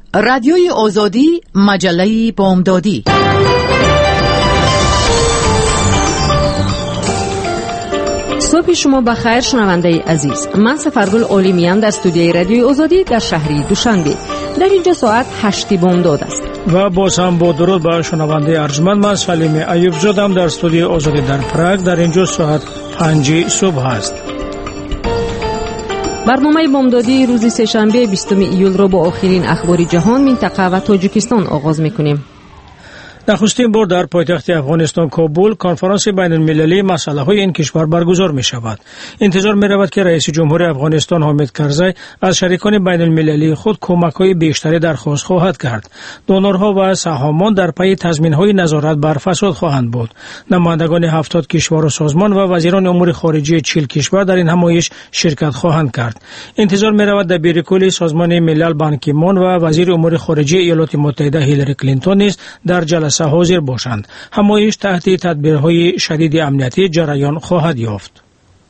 رادیوی آزادی، مجله بامدادی. صبح شما بخیر شنونده عزیز. من سفرگل علیمیان در استودیوی رادیوی آزادی در شهری دوشنبه. در اینجا ساعت 8 بامداد است. و باز هم با درود به شنونده ارجمند، من سلیم ایوب زادم در استودیوی آزادی در پراگ. در اینجا ساعت 5 صبح است. برنامه بامدادی روز سه‌شنبه 20 ایول را با آخرین اخبار جهان، منطقه و تاجیکستان آغاز می‌کنیم. نخستین بار در پایتخت افغانستان کابل کنفرانس بین المللی مسائل این کشور برگزار می شود. انتظار می رود که رئیس جمهور افغانستان حامد کرزی از شریکان بین المللی خود کمک‌های بیشتری درخواست خواهد کرد. دونورها و سهامان در پی تضمین‌های نظارت بر فساد خواهند بود. نمایندگان 70 کشور و سازمان و وزیران امور خارجه 40 کشور در این همایش شرکت خواهند کرد. انتظار می رود دبیر کل سازمان ملل بان کی مون و وزیر امور خارجه ایالات متحده هیلاری کلینتون نیز در جلسه حاضر باشند. همایش تحت تدبیرهای شدید امنیتی جریان خواهد یافت.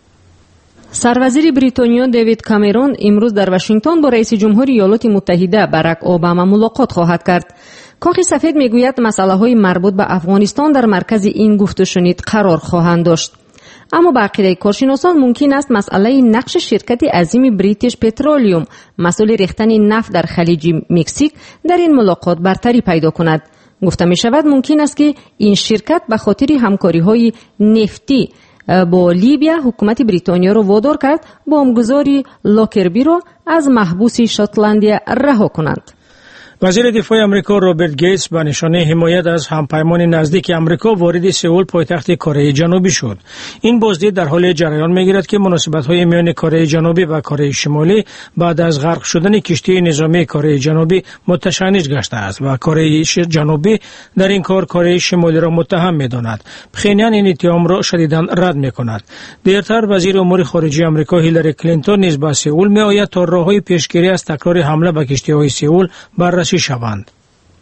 سروزیر بریتانیا دیوید کامرون امروز در واشنگتن با رئیس جمهور ایالات متحده باراک اوباما ملاقات خواهد کرد. کاخ سفید میگوید مسائل‌های مربوط به افغانستان در مرکز این گفت و شنید قرار خواهند داشت. اما با عقیده کارشناسان ممکن است مسئله نقش شرکت عظیم بریتیش پترولیوم مسئول ریختن نفت در خلیج مکزیک در این ملاقات برتری پیدا کند. گفته می شود ممکن است که این شرکت به خاطر همکاری‌های نفتی با لیبیا حکومت بریتانیا را وادار کرد بمبگذاری لاکربی را از محبوس شاتلندیا رها کنند. وزیر دفاع آمریکا رابرت گیتس به نشانه حمایت از همپیمان نزدیک آمریکا وارد سئول پایتخت کره جنوبی شد. این بازدید در حال جریان می‌گیرد که مناسبت‌های میان کره جنوبی و کره شمالی بعد از غرق شدن کشتی نظامی کره جنوبی متشنج گشته است و کره جنوبی در این کار کره شمالی را متهم می‌داند. پخینیان این اتهام را شدیداً رد می‌کند. دیرتر وزیر امور خارجه آمریکا هیلاری کلینتون نیز به سئول می‌آید تا راه‌های پیشگیری از تکرار حمله به کشتی‌های سئول بررسی شوند.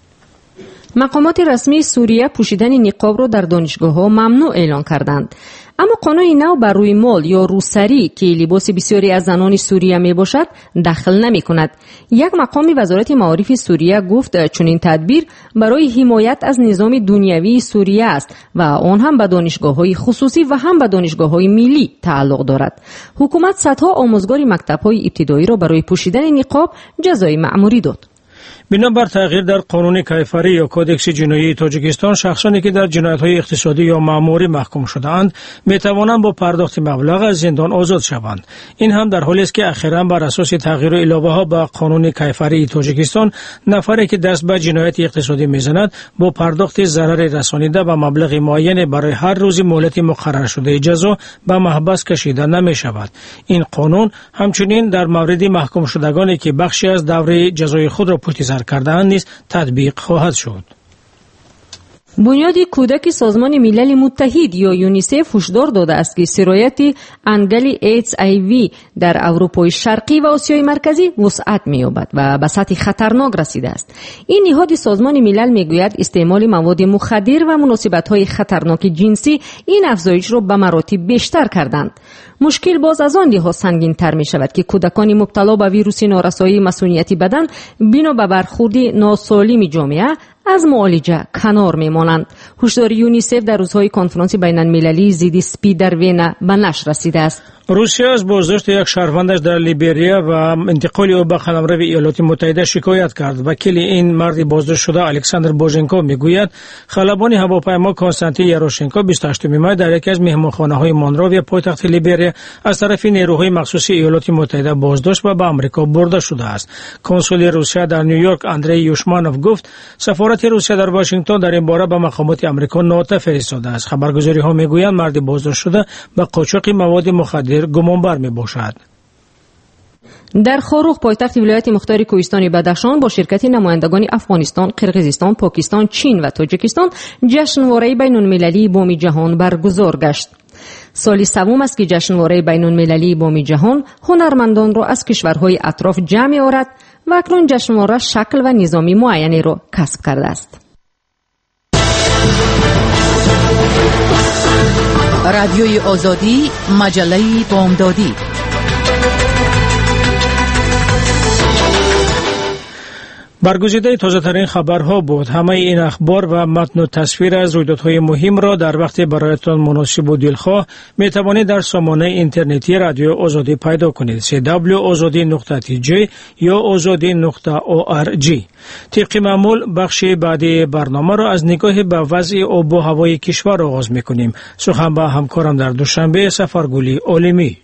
مقامات رسمی سوریه پوشیدن نقاب را در دانشگاه‌ها ممنوع اعلان کردند. اما قانون نو بر روی مال یا روسری که لباس بسیاری از زنان سوریه می باشد دخل نمی کند. یک مقام وزارت معارف سوریه گفت چنین تدبیر برای حمایت از نظام دنیوی سوریه است و آن هم به دانشگاه‌های خصوصی و هم به دانشگاه‌های ملی تعلق دارد. حکومت صدها آموزگار مکتب‌های ابتدایی را برای پوشیدن نقاب جزای مأموری داد. بنابر تغییر در قانون کیفری یا کودکس جنایی تاجیکستان، شخصانی که در جنایت‌های اقتصادی یا مأموری محکوم شده‌اند می‌توانند با پرداخت مبلغ از زندان آزاد شوند. این هم در حالی است که اخیراً بر اساس تغییر و علاوه‌ها به قانون کیفری تاجیکستان، نفری که دست به جنایت اقتصادی می‌زند با پرداخت ضرر رسانیده به مبلغ معین برای هر روز مهلت مقرر شده جزا به محبس کشیده نمی‌شود. این قانون همچنین در مورد محکوم شدگانی که بخشی از دوره جزای خود را پشت سر کردن نیز تطبیق خواهد شد. بنیاد کودک سازمان ملل متحد یا یونیسف هشدار داده است که سرایت انگل HIV در اروپای شرقی و آسیای مرکزی وسعت می‌یابد و به سطح خطرناک رسیده است. این نهاد سازمان ملل میگوید استعمال مواد مخدر و مناسبت‌های خطرناک جنسی این افزایش را به مراتب بیشتر کردند. مشکل باز از آن لحاظ سنگین‌تر می‌شود که کودکان مبتلا به ویروس نارسایی مسئولیت بدن بنا به برخورد ناسالم جامعه از معالجه کنار میمانند. هشدار یونیسف در روزهای کنفرانس بین المللی ضد اسپید در وین به نشر رسیده است. روسیه از بازداشت یک شهروندش در لیبریا و انتقال او به قلمرو ایالات متحده شکایت کرد. وکیل این مرد بازداشت شده الکساندر بوژنکو میگوید خلبان هواپیما کنستانتین یاروشنکو 28 می در یکی از مهمانخانه‌های مونروی پایتخت لیبریا از طرف نیروهای مخصوص ایالات متحده بازداشت و به آمریکا برده شده است. کنسول روسیه در نیویورک اندری یوشمانوف گفت سفارت روسیه در واشنگتن در این باره به مقامات آمریکا نوت فرستاده است. خبرگزاری‌ها میگویند مرد بازداشت شده به قاچاق مواد مخدر گمانبر می باشد. در خاروخ پایتخت ولایت مختار کوهستان بدخشان با شرکت نمایندگان افغانستان، قرقیزستان، پاکستان، چین و تاجیکستان جشنواره بین‌المللی بام جهان برگزار گشت. سالی سوم است که جشنواره بین‌المللی بام جهان هنرمندان را از کشورهای اطراف جمع می‌آورد و اکنون جشنواره شکل و نظامی معینی را کسب کرده است. رادیوی آزادی، مجله بامدادی. برگزیده تازه‌ترین خبرها بود. همه این اخبار و متن و تصویر از رویدادهای مهم را در وقت برایتان مناسب و دلخواه می توانید در سامانه اینترنتی رادیو آزادی پیدا کنید. www.azadi.tj یا azadi.org. طبق معمول بخش بعدی برنامه را از نگاه به وضع آب و هوای کشور آغاز می کنیم. سخن با همکارم در دوشنبه سفرگل عالمی.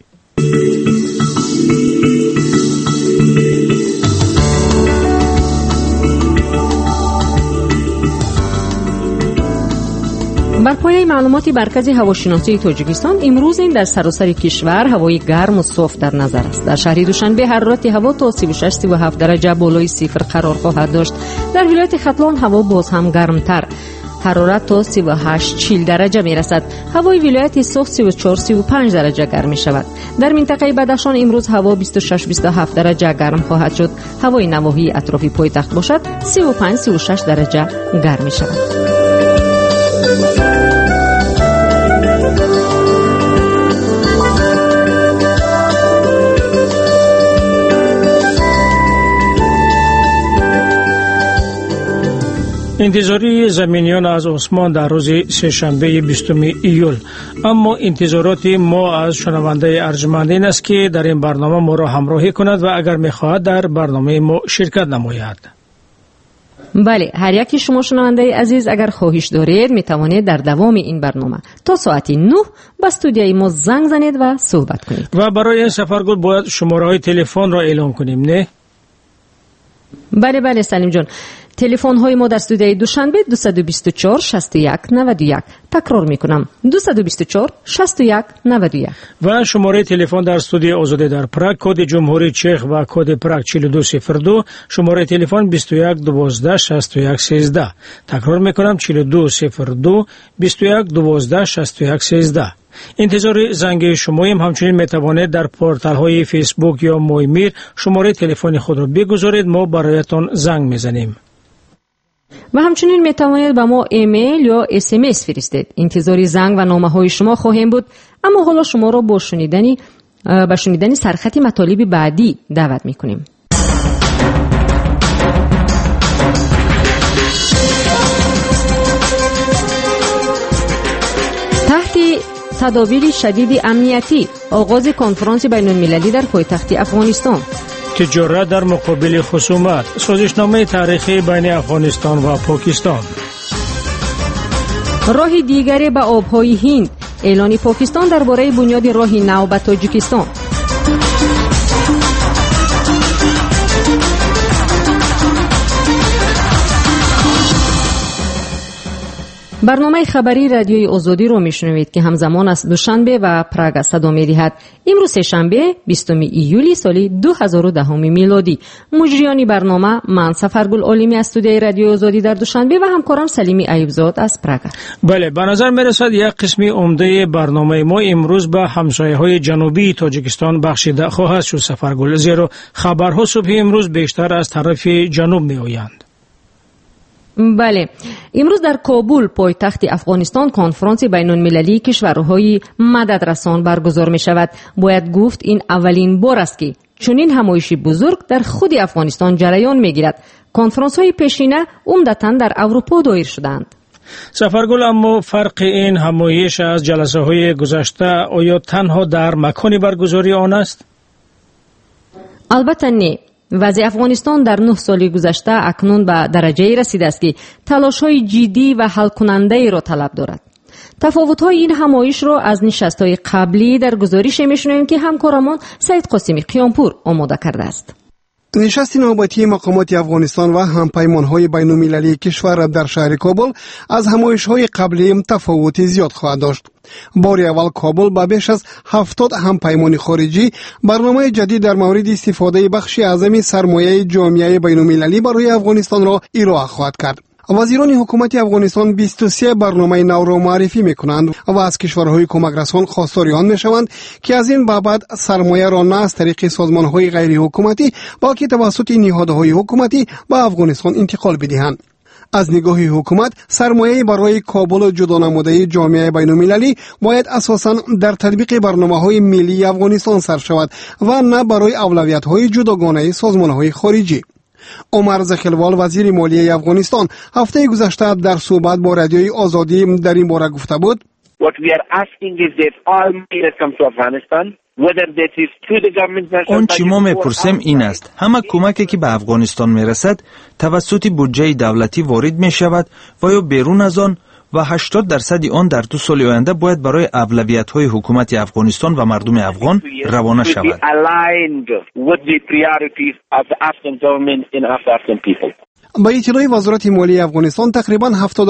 بر پایه معلومات مرکز هواشناسی تاجیکستان امروز این در سراسر کشور هوای گرم و صاف در نظر است. در شهر دوشنبه حرارت هوا تا 36-37 درجه بالای صفر قرار خواهد داشت. در ولایت ختلان هوا باز هم گرمتر، حرارت تا 38-40 درجه می رسد. هوای ولایت سوخت 34-35 درجه گرم می شود. در منطقه بدخشان امروز هوا 26-27 درجه گرم خواهد شد. هوای نواحی اطراف پایتخت باشد 35-36 درجه گرم می شود. انتظاری زمینیان از آسمان در روز سه‌شنبه 20 ایول. اما انتظارات ما از شنونده ارجمند این است که در این برنامه ما را همراهی کند و اگر می‌خواهد در برنامه ما شرکت نماید. بله، هر یکی شما شنونده عزیز اگر خواهش دارید می توانید در دوام این برنامه تا ساعت 9 به استودیوی ما زنگ زنید و صحبت کنید. و برای این سفرگل باید شماره‌های تلفن را اعلام کنیم، نه؟ بله سلیم جان. تلفن های ما در استودیوی دوشنبه 224 61 91. تکرار میکنم 224 61 91. و شماره تلفن در استودیو آزادی در پراگ کد جمهوری چک و کد پراگ 4202. شماره تلفن 21 12 61 13. تکرار میکنم 4202 21 12 61 13. انتظار زنگ شماییم. همچنین میتوانید در پورتال های فیسبوک یا مویمیر شماره تلفن خود را بگذارید، ما برایتان زنگ میزنیم. و همچنین می توانید به ما ایمیل یا SMS فرستید. انتظار زنگ و نامه های شما خواهیم بود. اما حالا شما را با شنیدن سرخط مطالب بعدی دعوت می کنیم. تحت تدابیر شدید امنیتی آغاز کنفرانس بین المللی در پایتخت افغانستان. تجارت در مقابل خصومت، سازشنامه تاریخی بین افغانستان و پاکستان. راه دیگری به آبهای هند، اعلان پاکستان درباره بنیاد راه نو به تاجیکستان. برنامه خبری رادیوی آزادی رو میشنوید که همزمان از دوشنبه و پراگ صدا می‌دهد. امروز سه‌شنبه 20 ایولی سال 2010 میلادی. مجریان برنامه من سفرگل عالمی از استودیوی رادیوی آزادی در دوشنبه و همکارم سلیمی ایوبزاد از پراگ. بله، به نظر میرسد یک قسمی عمده برنامه ما امروز به همسایه‌های جنوبی تاجیکستان بخشیده خواهد شد سفرگل، زیرا خبرها صبح امروز بیشتر از طرف جنوب میآیند. بله، امروز در کابل پایتخت افغانستان کنفرانس بین المللی کشورهای مددرسان برگزار می شود. باید گفت این اولین بار است که چنین همایشی بزرگ در خود افغانستان جریان می گیرد. کنفرانس های پیشینه عمدتاً در اروپا دایر شدند. سفرگل، اما فرق این همایش از جلسه های گذشته آیا تنها در مکان برگزاری آن است؟ البته نه. وضع افغانستان در 9 سال گذشته اکنون به درجه رسیده است که تلاش‌های جدی و حل کننده را طلب دارد. تفاوت‌های این همایش را از نشست‌های قبلی در گزارش می‌شنویم که همکارمان سید قاسمی قیامپور آماده کرده است. نشست نوبتی مقامات افغانستان و همپیمان‌های بین‌المللی کشور در شهر کابل از همایش‌های قبلی تفاوت زیاد خواهد داشت. بار اول کابل با بیش از 70 همپیمان خارجی برنامه جدید در مورد استفاده بخش اعظم سرمایه جامعه بین‌المللی برای افغانستان را ارائه خواهد کرد. وزیران حکومت افغانستان 23 برنامه نو را معرفی می‌کنند و از کشورهای کمک رسان خواستار آن می‌شوند که از این بابت سرمایه را نه از طریق سازمان‌های غیر حکومتی بلکه توسط نهادهای حکومتی به افغانستان انتقال بدهند. از نگاه حکومت سرمایه برای کابل جدا نموده جامعه بین‌المللی باید اساساً در تطبیق برنامه‌های ملی افغانستان صرف شود و نه برای اولویت‌های جداگانه سازمان‌های خارجی. عمر زخیلوال وزیر مالیه افغانستان هفته گذشته در صحبت با رادیوی آزادی در این باره گفته بود What we are asking is that all money that comes to Afghanistan, whether that is to the government. آن چی ما میپرسیم این است: همه کمکی که به افغانستان میرسد توسط بودجه دولتی وارد میشود و یا بیرون از آن و 80% آن در 2 سال آینده باید برای اولویت‌های حکومت افغانستان و مردم افغان روانه شود. با اطلاع وزارت مالیه افغانستان تقریباً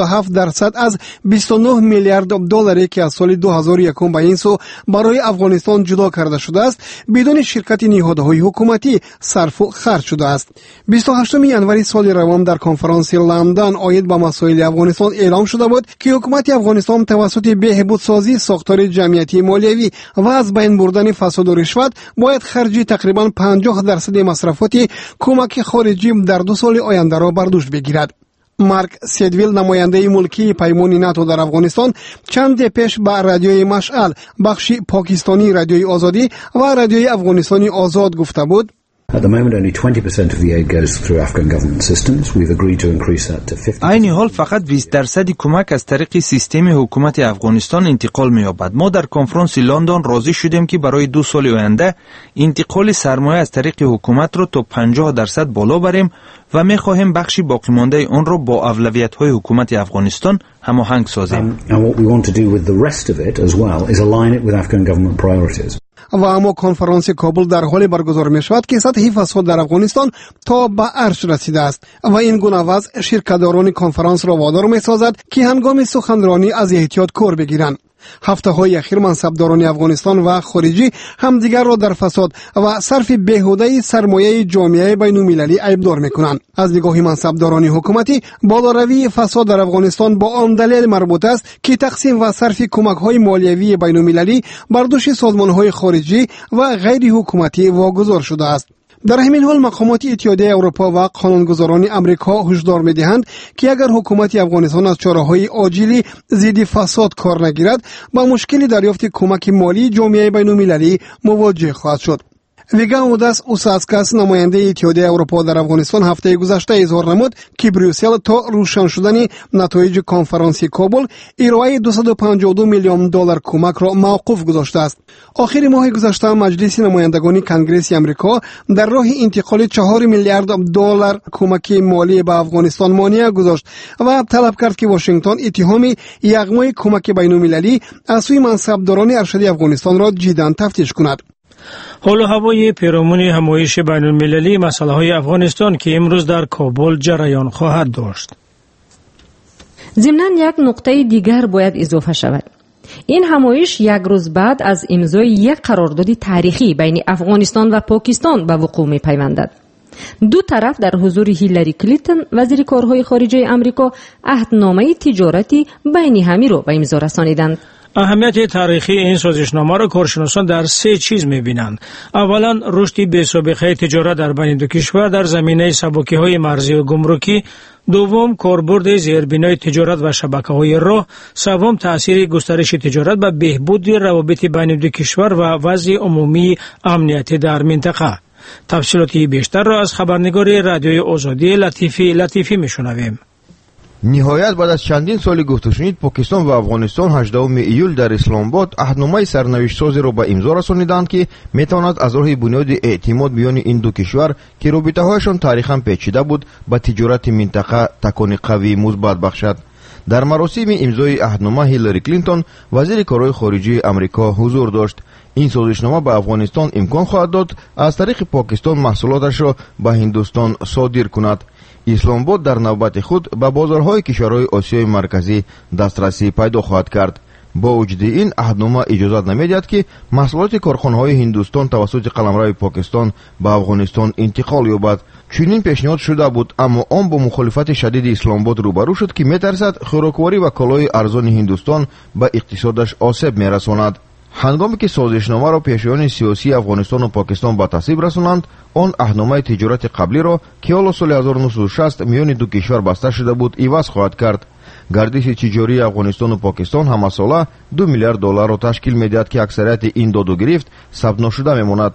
77% از 29 میلیارد دلاری که از سال 2001 به این سو برای افغانستان جدا کرده شده است بدون شرکت نهادهای حکومتی صرف و خرج شده است. 28 ینوار سال روان در کنفرانس لندن عاید به مسائل افغانستان اعلام شده بود که حکومت افغانستان توسط بهبودسازی ساختار جمعیتی مالیوی و از بین بردن فساد و رشوت باید خرج تقریباً 50% مصرفات کمک خارجی در 2 سال آینده را بر دوش بگیرد. مارک سیدویل نماینده ملکی پیمان ناتو در افغانستان چند پیش به رادیوی مشعل بخش پاکستانی رادیوی آزادی و رادیوی افغانستانی آزاد گفته بود At the moment, only 20% of the aid goes through Afghan government systems. We've agreed to increase that to 50%. این حال فقط 20% کمک از طریق سیستم حکومت افغانستان انتقال می‌یابد. ما در کنفرانس لندن راضی شدیم که برای 2 سال آینده انتقال سرمایه از طریق حکومت را تا 50% بالا بریم و می‌خواهیم بخشی باقی مانده آن را با اولویت‌های حکومت افغانستان هماهنگ سازیم. And what we want to do with the rest of it as well is align it with Afghan government priorities. و اما کنفرانس کابل در حال برگزار می شود که سطح فساد در افغانستان تا به عرش رسیده است و این گونه وضع شرکت‌داران کنفرانس را وادار می سازد که هنگام سخنرانی از احتیاط کار بگیرند. هفته‌های اخیر منصبداران افغانستان و خارجی همدیگر را در فساد و صرف بیهوده سرمایه جامعه بین‌المللی عیبدار می‌کنند. از نگاه منصبداران حکومتی بالاروی فساد در افغانستان با آن دلیل مربوط است که تقسیم و صرف کمک‌های مالیوی بین‌المللی بر دوش سازمان‌های خارجی و غیر حکومتی واگذار شده است. در همین حال مقامات اتحادیه اروپا و قانونگذاران امریکا هشدار می‌دهند که اگر حکومت افغانستان از چاره‌های عاجلی ضد فساد کار نگیرد با مشکل دریافت کمک مالی جامعه بین‌المللی مواجه خواهد شد. ویگا اوداس اوساسکاس نماینده اتحادیه اروپا در افغانستان هفته گذشته اظهار نمود که بروسل تا روشن شدن نتایج کنفرانس کابل ارائه 252 میلیون دلار کمک را موقوف گذاشته است. آخر ماه گذشته مجلس نمایندگان کنگره امریکا در راه انتقال 4 میلیارد دلار کمک مالی به افغانستان مانع گذاشت و طلب کرد که واشنگتن اتهام یغمای کمک بین‌المللی از سوی منصبداران ارشد افغانستان را جداً تفتیش کند. حال و هوای پیرامون همایش بین المللی مسائل افغانستان که امروز در کابل جریان خواهد داشت. ضمناً یک نقطه دیگر باید اضافه شود. این همایش یک روز بعد از امضای یک قرارداد تاریخی بین افغانستان و پاکستان به وقوع می‌پیوندد. دو طرف در حضور هیلاری کلینتون وزیر کارهای خارجه آمریکا عهدنامه تجارتی بین همی را به امضا رسانیدند. اهمیت تاریخی این سازشنامه را کارشناسان در 3 چیز می‌بینند. اولا رشد بی‌سابقه تجارت در بین دو کشور در زمینه سبکی‌های مرزی و گمرکی، دوم کاربرد زیربنای تجارت و شبکه‌های راه، سوم تأثیر گسترش تجارت به بهبود روابط بین دو کشور و وضع عمومی امنیتی در منطقه. تفصیلاتی بیشتر را از خبرنگار رادیوی آزادی لطیفی می‌شنویم. نهایت بعد از چندین سال گفت و شنید پاکستان و افغانستان 18 ایول در اسلام آباد عهدنامه سرنوشت سازی را به امضا رسانیدند که میتواند از راه بنیاد اعتماد میان این دو کشور که رابطه‌هایشان تاریخاً پیچیده بود به تجارت منطقه تکان قوی مثبت بخشد. در مراسم امضای عهدنامه هیلاری کلینتون وزیر کارهای خارجه آمریکا حضور داشت. این سازشنامه به افغانستان امکان خواهد داد از طریق پاکستان محصولاتش را به هندوستان صادر کند. اسلام آباد در نوبت خود به بازارهای کشورهای آسیای مرکزی دسترسی پیدا خواهد کرد. با وجود این عهدنامه اجازه نمیدهد که محصولات کارخانه‌های هندوستان توسط قلمرو پاکستان به افغانستان انتقال یابد. چنین پیشنهاد شده بود اما آن با مخالفت شدید اسلام آباد روبرو شد که میترسد خوراکواری و کالای ارزان هندوستان به اقتصادش آسیب میرساند. هنگامی که سازشنامه را پیشوان سیاسی افغانستان و پاکستان به تصویب رسانند، آن عهدنامه تجارت قبلی را که حالا سال 1960 میان دو کشور بسته شده بود عوض خواهد کرد. گردش تجاری افغانستان و پاکستان همه ساله 2 میلیارد دلار را تشکیل میدهد که اکثریت این داد و گرفت ثبت نشده میماند.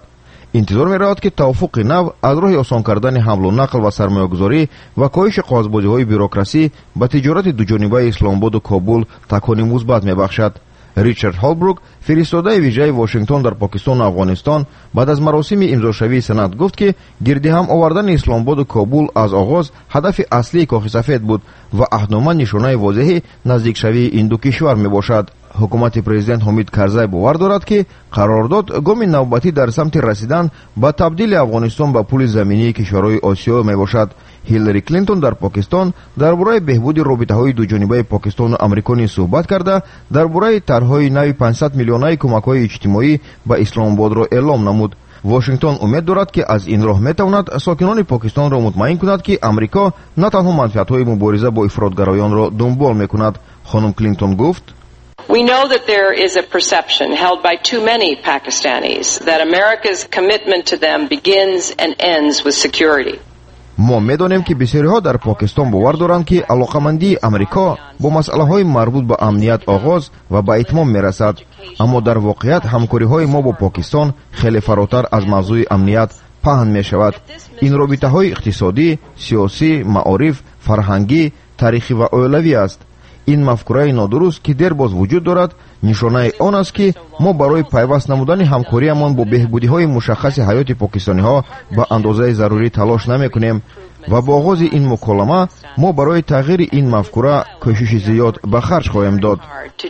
интизор меравад ки тавофуқи нав аз роҳи осон кардани ҳамлу нақл ва сармоягузорӣ ва коҳиши қоғозбозиҳои бюрокрасӣ ба тиҷорати дуҷонибаи исломободу кобул такони мусбат мебахшад. Ричард Холбрук, фиристодаи виҷаи Вашингтон дар Покистону Афғонистон, баъд аз маросими имзошавии санад гуфт ки гирдиҳам овардани Исломободу Кобул аз оғоз ҳадафи аслии Коҳи Сафед буд ва аҳднома нишонаи возеҳи наздикшавии ин ду кишвар мебошад. ҳукумати президент Ҳомид Карзай бовар дорад ки қарордод гоми навбатӣ дар самти расидан ба табдили Афғонистон ба пули заминии кишварҳои Осиё мебошад. Ҳиллари Клинтон дар Покистон дар бораи беҳбуди робитаҳои дуҷонибаи Покистону Амрико низ суҳбат карда, дар бораи тарҳҳои нави 500 миллионаи кӯмакҳои иҷтимоӣ ба Исломободро эълом намуд. Вашингтон умед дорад ки аз ин роҳ метавонад сокинони Покистонро мутмаин кунад ки Амрико на танҳо манфиатҳои мубориза бо ифротгароёнро дунбол мекунад. Хонум Клинтон гуфт: We know that there is a perception held by too many Pakistanis that America's commitment to them begins and ends with security. мо медонем ки бисёриҳо дар Покистон бовар доранд ки алоқамандии Амрико бо масъалаҳои марбут ба амният оғоз ва ба итмом мерасад, аммо дар воқеият ҳамкориҳои мо бо Покистон хеле фаротар аз мавзӯи амният паҳн мешавад. Ин робитаҳои иқтисодӣ, сиёсӣ, маориф, фарҳангӣ, таърихӣ ва оилавӣ аст. ин мафкураи нодуруст ки дербоз вуҷуд дорад нишонаи он аст ки мо барои пайваст намудани ҳамкориамон бо беҳбудиҳои мушаххаси ҳаёти покистониҳо ба андозаи зарурӣ талош намекунем ва бо оғози ин муколама мо барои тағйири ин мафкура кӯшиши зиёд ба харҷ хоҳем дод.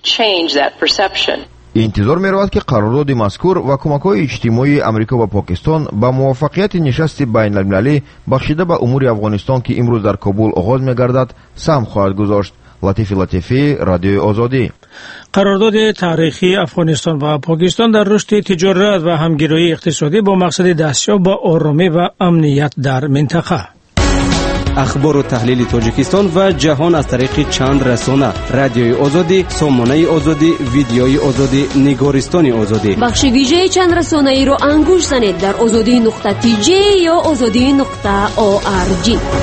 интизор меравад ки қарордоди мазкур ва кӯмакҳои иҷтимоии Амрико ба Покистон ба муваффақияти нишасти байналмилалӣ бахшида ба умури Афғонистон ки имрӯз дар Кобул оғоз мегардад сам хоҳад гузошт. Латифи Латифи, Радиои Озодӣ. қарордоди таърихии Афғонистон ва Покистон дар рушди тиҷорат ва ҳамгироии иқтисодӣ бо мақсади дастёб ба оромӣ ва амният дар минтақа. ахбору таҳлили Тоҷикистон ва ҷаҳон аз тариқи чанд расона: Радиои Озодӣ, Сомонаи Озодӣ, Видеои Озодӣ, Нигористони Озодӣ. бахши вижаи чанд расонаиро ангуш занед дар озодӣ.tj ё озодӣ.org.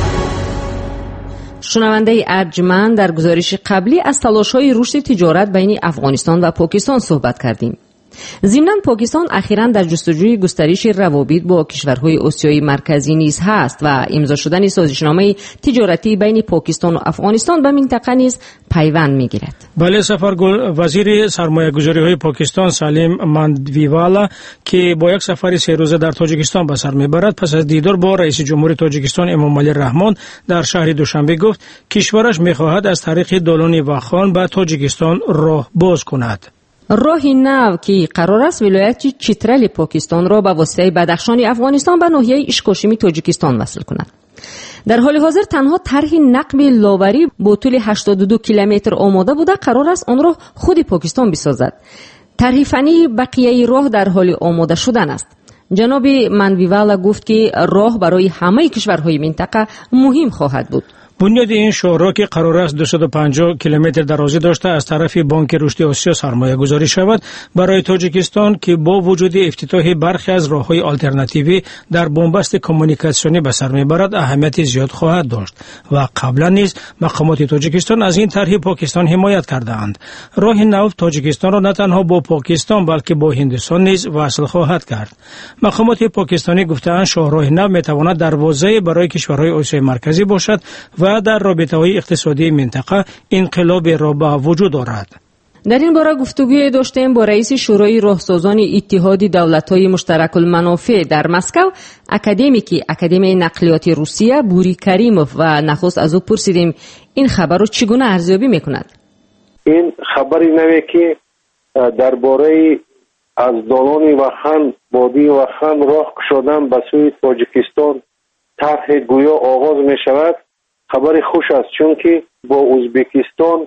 шунавандаи арҷманд, дар гузориши қаблӣ аз талошҳои рушди тиҷорат байни Афғонистон ва Покистон суҳбат кардем. зимнан Покистон ахиран дар ҷустуҷӯи густариши равобит бо кишварҳои Осиёи марказӣ низ ҳаст ва имзо шудани созишномаи тиҷоратии байни Покистону Афғонистон ба минтақа низ пайванд мегирад. бале сафаргул вазири сармоягузориҳои Покистон Салим Мандвивала ки бо як сафари серӯза дар Тоҷикистон ба сар мебарад, пас аз дидор бо раиси ҷумҳури Тоҷикистон Эмомалӣ Раҳмон дар шаҳри Душанбе гуфт, кишвараш мехоҳад аз тариқи Долони Вахон ба Тоҷикистон роҳ боз кунад. роҳи нав ки қарор аст вилояти Читрали Покистонро ба воситаи Бадахшони Афғонистон ба ноҳияи Ишкошими Тоҷикистон васл кунад. дар ҳоли ҳозир танҳо тарҳи нақби ловарӣ бо тӯли 82 километр омода буда, қарор аст онро худи Покистон бисозад. тарҳи фании бақияи роҳ дар ҳоли омода шудан аст. ҷаноби Мандвивала гуфт ки роҳ барои ҳамаи кишварҳои минтақа муҳим хоҳад буд. бунёди ин шоҳроҳ ки қарор аст 250 километр дарозӣ дошта аз тарафи Бонки рушди Осиё сармоягузорӣ шавад, барои Тоҷикистон ки бо вуҷуди ифтитоҳи бархе аз роҳҳои алтернативӣ дар бомбасти коммуникатсионӣ ба сар мебарад, аҳамияти зиёд хоҳад дошт ва қаблан низ мақомоти Тоҷикистон аз ин тарҳи Покистон ҳимоят кардаанд. роҳи нав Тоҷикистонро на танҳо бо Покистон балки бо Ҳиндустон низ васл хоҳад кард. мақомоти покистонӣ гуфтаанд шоҳроҳи нав метавонад дарвозае барои кишварҳои Осиёи марказӣ бошад ва дар робитаҳои иқтисодии минтақа инқилоберо ба вуҷуд орад. дар ин бора гуфтугӯе доштем бо раиси шӯрои роҳсозони иттиҳоди давлатҳои муштаракулманофеъ дар Москав, академики Академияи нақлиёти Русия Бури Каримов ва нахуст аз ӯ пурсидем ин хабарро чӣ гуна арзёбӣ мекунад. ин хабари наве ки дар бораи аз долони Вахан, бодии Вахан роҳ кушодан ба сӯи Тоҷикистон тарҳи гӯё оғоз мешавад, хабари хуш аст, чунки бо Ӯзбекистон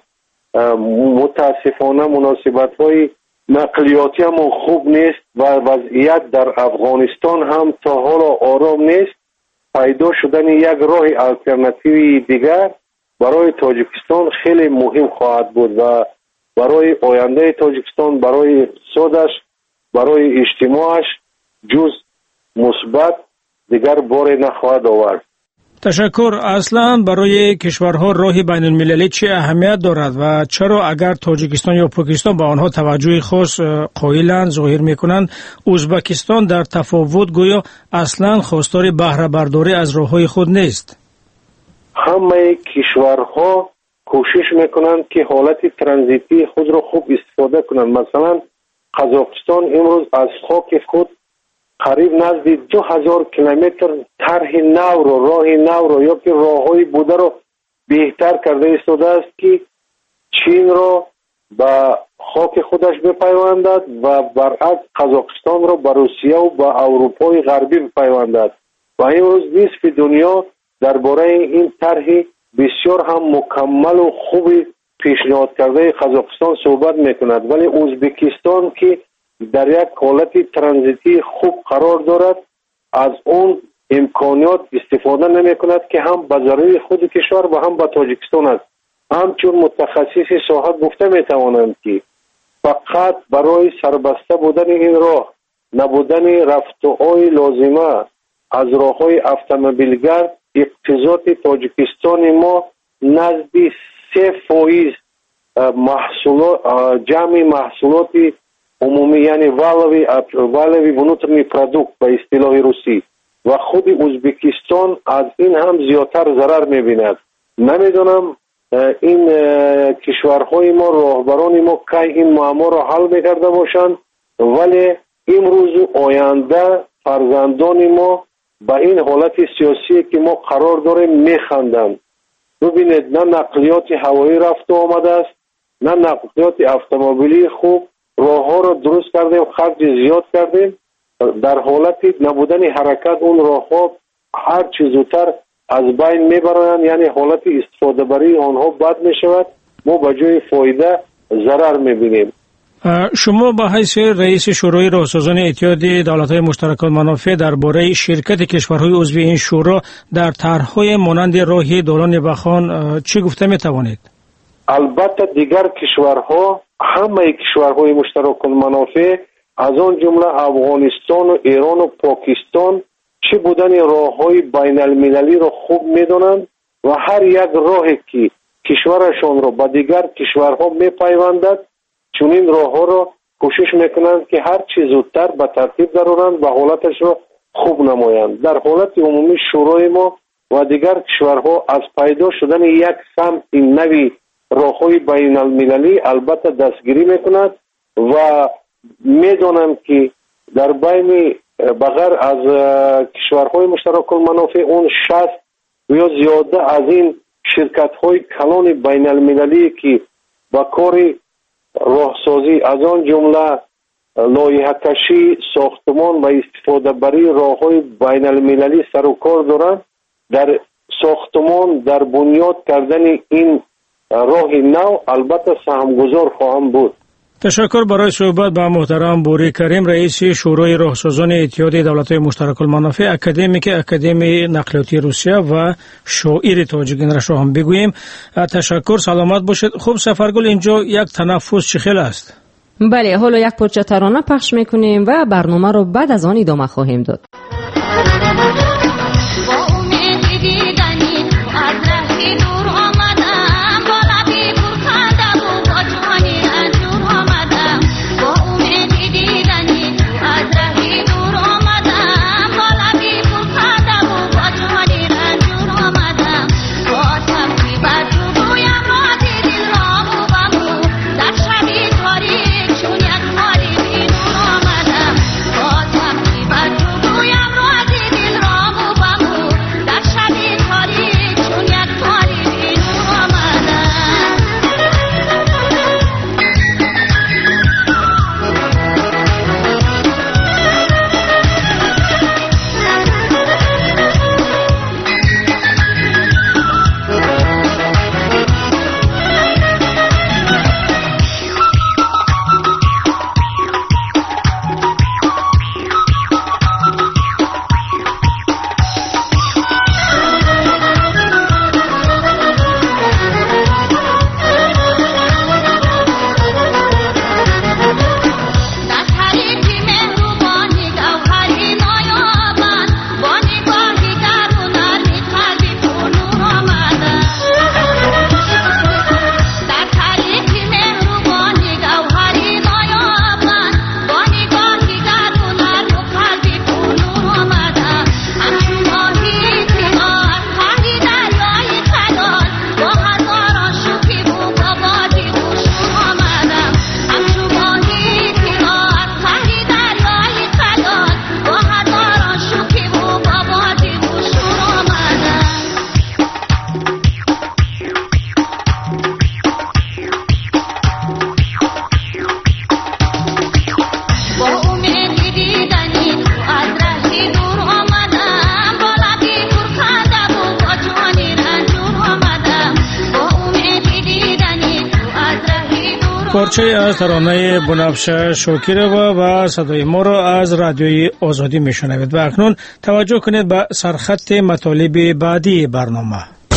мутаассифона муносибатҳои нақлиётиамон хуб нест ва вазъият дар Афғонистон ҳам то ҳоло ором нест. пайдо шудани як роҳи алтернативии дигар барои Тоҷикистон хеле муҳим хоҳад буд ва барои ояндаи Тоҷикистон, барои иқтисодаш, барои иҷтимоаш ҷуз мусбат дигар боре нахоҳад овард. تشکر. اصلا برای کشورها راه بین المللی چه اهمیت دارد و چرا اگر تاجیکستان یا پاکستان به آنها توجه خاص قائلند ظاهر میکنند، ازبکستان در تفاوت گویا اصلا خواستار بهره برداری از راههای خود نیست؟ همه کشورها کوشش میکنند که حالت ترانزیتی خود را خوب استفاده کنند. مثلا قزاقستان امروز از خاک خود قریب نزدیک 2000 کیلومتر طرح نو رو، راه نو رو یا که راههای بوده رو بهتر کرده ایستاده است که چین رو به خاک خودش بپیوندد و برعکس قزاقستان رو به روسیه و به اروپای غربی بپیوندد. و امروز نصف دنیا درباره این طرح بسیار هم مکمل و خوبی پیشنهاد کرده قزاقستان صحبت میکند، ولی ازبکستان که در یک حالت ترانزیتی خوب قرار دارد از اون امکانات استفاده نمی کند که هم به ضرر خود کشور و هم به تاجیکستان است. همچون متخصص ساحت گفته می توانند که فقط برای سربسته بودن این راه، نبودن رفتهای لازمه از راههای اتومبیلگرد، اقتصاد تاجیکستان ما نزدیک 3% جمع محصولات عمومی یعنی والوی ونوترنی پرودوکت به اصطلاح روسی و خود ازبکستان از این هم زیادتر ضرر میبیند. نمیدونم این کشورهای ما، راهبران ما که این معما را حل میکرده باشند، ولی امروز آینده فرزندان ما به این حالت سیاسی که ما قرار داریم میخندند. ببینید نه نقلیات هوایی رفت و آمده است، نه نقلیات اتومبیلی خوب. راه ها رو درست کردیم، خرج زیاد کردیم، در حالت نبودن حرکت اون راه ها هر چیز زودتر از بین میبرند، یعنی حالت استفاده بری آنها بد میشود، ما به جای فایده ضرر میبینیم. شما با حیث رئیس شورای راهسازان اتحاد دولت‌های مشترک المنافع درباره شرکت کشورهای عضو این شورا در طرح‌های مانند راه دالان بخان چی گفته میتوانید؟ البته دیگر کشورها، همه کشورهای مشترک المنافع از آن جمله افغانستان و ایران و پاکستان چه بودن راههای بین المللی را خوب میدانند و هر یک راهی که کشورشان را با دیگر کشورها میپیوندد چنین راهها را کوشش میکنند که هر چه زودتر به ترتیب درآورند و حالتش را خوب نمایند. در حالت عمومی شورای ما و دیگر کشورها از پیدا شدن یک سمت نوی راههای بین المللی البته دستگیری میکند و میدانم که در بین بغیر از کشورهای مشترک المنافع اون 60 یا زیاده از این شرکت های کلان بین المللی که با کار راهسازی از آن جمله لایحه کشی، ساختمان و استفاده بری راههای بین المللی سر و کار دارند، در ساختمان، در بنیاد کردن این راه نو البته سهمگذار خواهم بود. تشکر برای صحبت با محترم بوری کریم، رئیس شورای راهسازان اتحاد دولت‌های مشترک المنافع، اکادمیک اکادمی نقلیاتی روسیه و شاعر تاجیکان را هم بگوییم. تشکر، سلامت باشید. خوب سفرگل، اینجا یک تنفس چه خیلی است؟ بله، حالا یک پارچه ترانه پخش میکنیم و برنامه رو بعد از آن ادامه خواهیم داد. Dil پارچه از ترانه بنفشه شاکرova و صدای ما را از رادیوی آزادی میشنوید و اکنون توجه کنید به سرخط مطالب بعدی برنامه.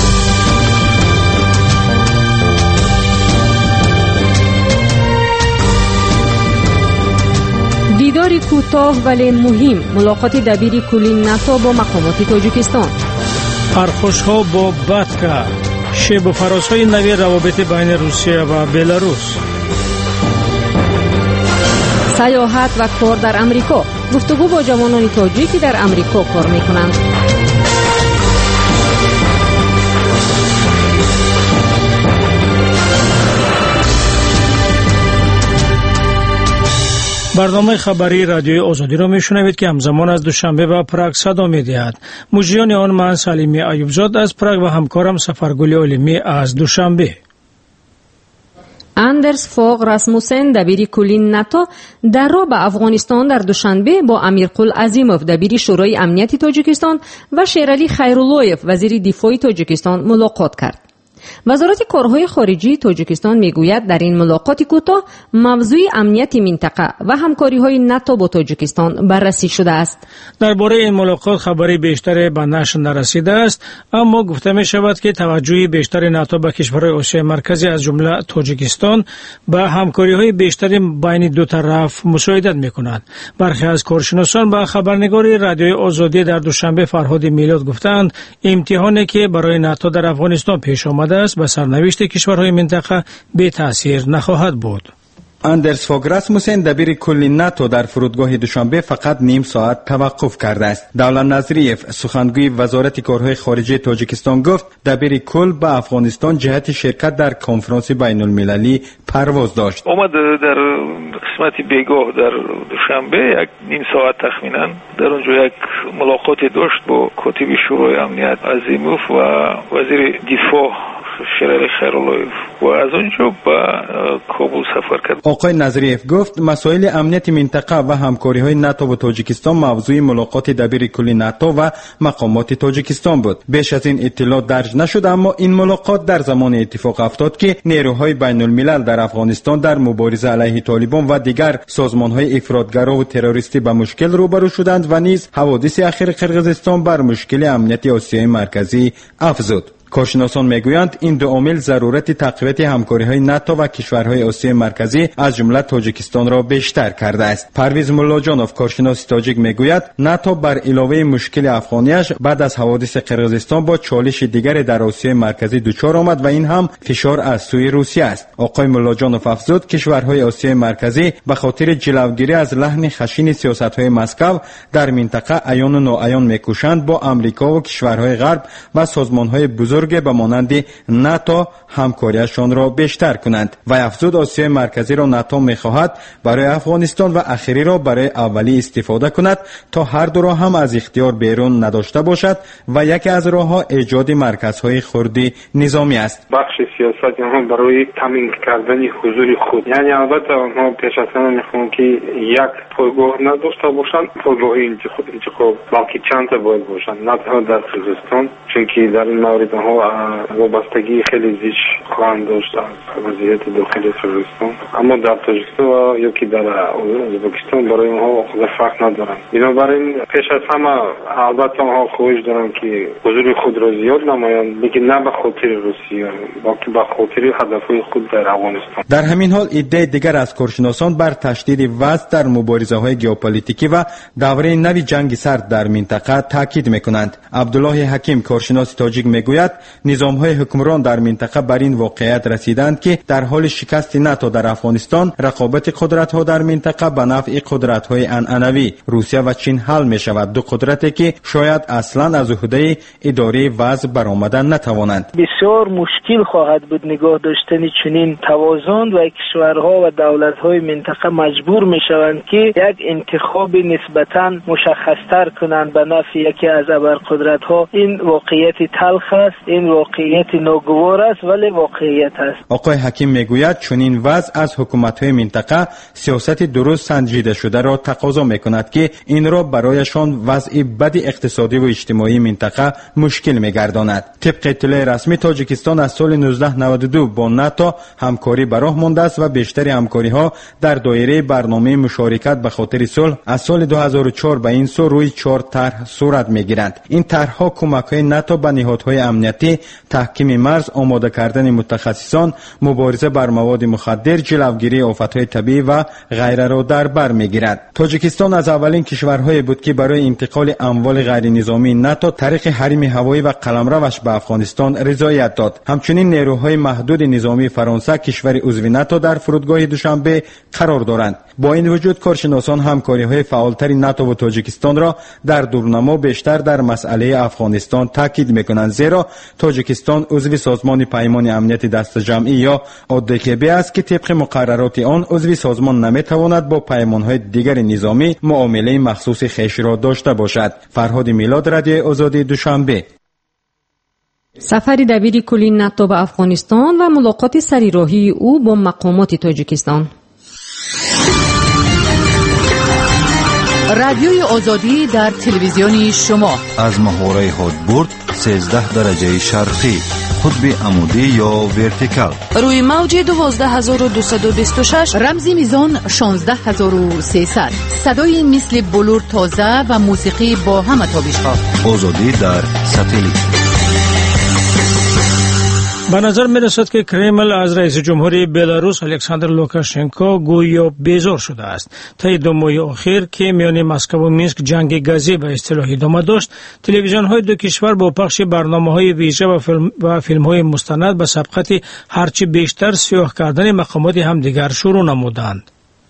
دیداری کوتاه ولی مهم، ملاقات دبیر کلی ناتو با مقامات تاجیکستان. پرخوش‌ها با باتکا، شیب و فرازهای نوی روابط بین روسیه و بلاروس. سیاحت و کار در امریکا، گفتگو با جوانان تاجیکی در امریکا کار میکنند. برنامه خبری رادیوی آزادی را میشنوید که همزمان از دوشنبه به پراگ صدا میدهد. مجریان آن من سلیمی ایوبزاد از پراگ و همکارم سفرگل علیمی از دوشنبه. اندرس فوق راسموسن دبیر کلی ناتو در راه به افغانستان در دوشنبه با امیرقل عظیموف دبیر شورای امنیتی تاجیکستان و شیرعلی خیراللهیف وزیر دفاع تاجیکستان ملاقات کرد. وزارت کارهای خارجی تاجیکستان میگوید در این ملاقات کوتاه موضوع امنیت منطقه و همکاری‌های ناتو با تاجیکستان بررسی شده است. درباره این ملاقات خبری بیشتر به نشر نرسیده است، اما گفته می شود که توجه بیشتر ناتو به کشورهای آسیای مرکزی از جمله تاجیکستان به همکاری‌های بیشتر بین دو طرف مساعدت می‌کند. برخی از کارشناسان به خبرنگار رادیوی آزادی در دوشنبه فرهاد میلاد گفتند امتحانی که برای ناتو در افغانستان پیش آمده است به سرنوشت کشورهای منطقه بی تأثیر نخواهد بود. اندرس فوگ راسموسن دبیر کل ناتو در فرودگاه دوشنبه فقط نیم ساعت توقف کرده است. دولت نظریف سخنگوی وزارت کارهای خارجی تاجیکستان گفت دبیر کل به افغانستان جهت شرکت در کنفرانس بین المللی پرواز داشت. اومد در قسمت بیگاه در دوشنبه یک نیم ساعت تخمینا در اونجا یک ملاقاتی داشت با کاتب شورای امنیت عظیموف و وزیر دفاع شیرعلی خیراللهیف و از اونجا به کابل سفر کرد. آقای نظریف گفت مسائل امنیت منطقه و همکاری‌های ناتو با تاجیکستان موضوع ملاقات دبیر کلی ناتو و مقامات تاجیکستان بود. بیش از این اطلاع درج نشد، اما این ملاقات در زمان اتفاق افتاد که نیروهای بین الملل در افغانستان در مبارزه علیه طالبان و دیگر سازمان‌های افراطگرا و تروریستی به مشکل روبرو شدند و نیز حوادث اخیر قرقیزستان بر مشکل امنیتی آسیای مرکزی افزود. کارشناسان میگویند این دو عامل ضرورت تقویت همکاری‌های ناتو و کشورهای آسیای مرکزی از جمله تاجیکستان را بیشتر کرده است. پرویز ملاجانوف کارشناس تاجیک میگوید ناتو بر علاوه مشکل افغانیش بعد از حوادث قرقیزستان با چالش دیگری در آسیای مرکزی دچار آمد و این هم فشار از سوی روسیه است. آقای ملاجانوف افزود کشورهای آسیای مرکزی به خاطر جلوگیری از لحن خشن سیاست‌های مسکو در منطقه عیان و ناعیان میکوشند با امریکا و کشورهای غرب و سازمان‌های بزرگ به مانند ناتو همکاریشان را بیشتر کنند. و افزود آسیای مرکزی را ناتو می‌خواهد برای افغانستان و اخیری را برای اولی استفاده کند تا هر دو را هم از اختیار بیرون نداشته باشد و یکی از راه‌ها ایجاد مرکزهای خردی نظامی است. بخش سیاست هم برای تامین کردن حضور خود، یعنی البته آنها پیش از همه می‌خواهند که یک پایگاه نداشته باشند، پایگاه انتخاب بلکه چند تا باید باشند، نه تنها در قرقیزستان، چون که در این مورد وابستگی خیلی زیاد خواهند داشت از وضعیت داخلی قرقیزستان، اما در تاجیکستان و یا که در ازبکستان برای اونها خود فرق ندارند. بنابراین پیش از همه البته اونها خواهش دارند که حضور خود را زیاد نمایند، لیکن نه به خاطر روسیه بلکه به خاطر هدفهای خود در افغانستان. در همین حال ایده دیگر از کارشناسان بر تشدید وضع در مبارزه‌های ژئوپلیتیکی و دوره نوی جنگ سرد در منطقه تاکید می‌کنند. عبدالله حکیم کارشناس تاجیک میگوید نظام‌های حکمران در منطقه بر این واقعیت رسیدند که در حال شکست ناتو در افغانستان رقابت قدرت‌ها در منطقه به نفع قدرت‌های عنعنوی روسیه و چین حل می‌شود، دو قدرتی که شاید اصلاً از عهده اداره وضع برآمدن نتوانند. بسیار مشکل خواهد بود نگاه داشتن چنین توازن و کشورها و دولت‌های منطقه مجبور می‌شوند که یک انتخاب نسبتاً مشخص‌تر کنند به نفع یکی از ابرقدرت‌ها. این واقعیت تلخ است این واقعیت ناگوار است ولی واقعیت است. آقای حکیم میگوید چنین وضع از حکومت‌های منطقه سیاست درست سنجیده شده را تقاضا می‌کند که این را برایشان وضع بد اقتصادی و اجتماعی منطقه مشکل می‌گرداند. طبق اطلاع رسمی تاجیکستان از سال 1992 با ناتو همکاری به راه مانده است و بیشتر همکاری‌ها در دایره برنامه مشارکت به خاطر صلح از سال 2004 به این سو روی 4 طرح صورت می‌گیرند. این طرح‌ها کمک‌های ناتو به نهادهای امنیتی، تحکیم مرز، آماده کردن متخصصان، مبارزه بر مواد مخدر، جلوگیری آفت‌های طبیعی و غیره را در بر می‌گیرد. تاجیکستان از اولین کشورهای بود که برای انتقال اموال غیر نظامی ناتو طریق حریم هوایی و قلمروش به افغانستان رضایت داد. همچنین نیروهای محدود نظامی فرانسه کشور عضو ناتو در فرودگاه دوشنبه قرار دارند. با این وجود کارشناسان همکاری‌های فعالتر ناتو و تاجیکستان را در دورنما بیشتر در مسئله افغانستان تاکید می‌کنند، زیرا تاجیکستان عضو سازمان پیمان امنیت دست جمعی یا ODKB است که طبق مقررات آن عضو سازمان نمی‌تواند با پیمان‌های دیگر نظامی معامله مخصوص خویش را داشته باشد. فرهاد میلاد، رادیو آزادی، دوشنبه. سفر دبیر کلی ناتو به افغانستان و ملاقات سریراهی او با مقامات تاجیکستان. رادیوی آزادی در تلویزیون شما از محوره هدبرد 13 درجه شرقی، قطب عمودی یا ورتیکال، روی موج 12226، رمزی میزان 16300، صدای مثل بلور تازه و موسیقی با همه تابش‌ها. آزادی در ساتلیت. به نظر می رسد که کرمل از رئیس جمهوری بلاروس الکساندر لوکاشنکو گویا بیزار شده است. طی 2 ماه اخیر که میان مسکو و مینسک جنگ گازی به اصطلاح ادامه داشت، تلویزیون های دو کشور با پخش برنامه های ویژه و فیلم های مستند به سبقت هرچی بیشتر سیاه کردن مقامات همدیگر شروع نمودند.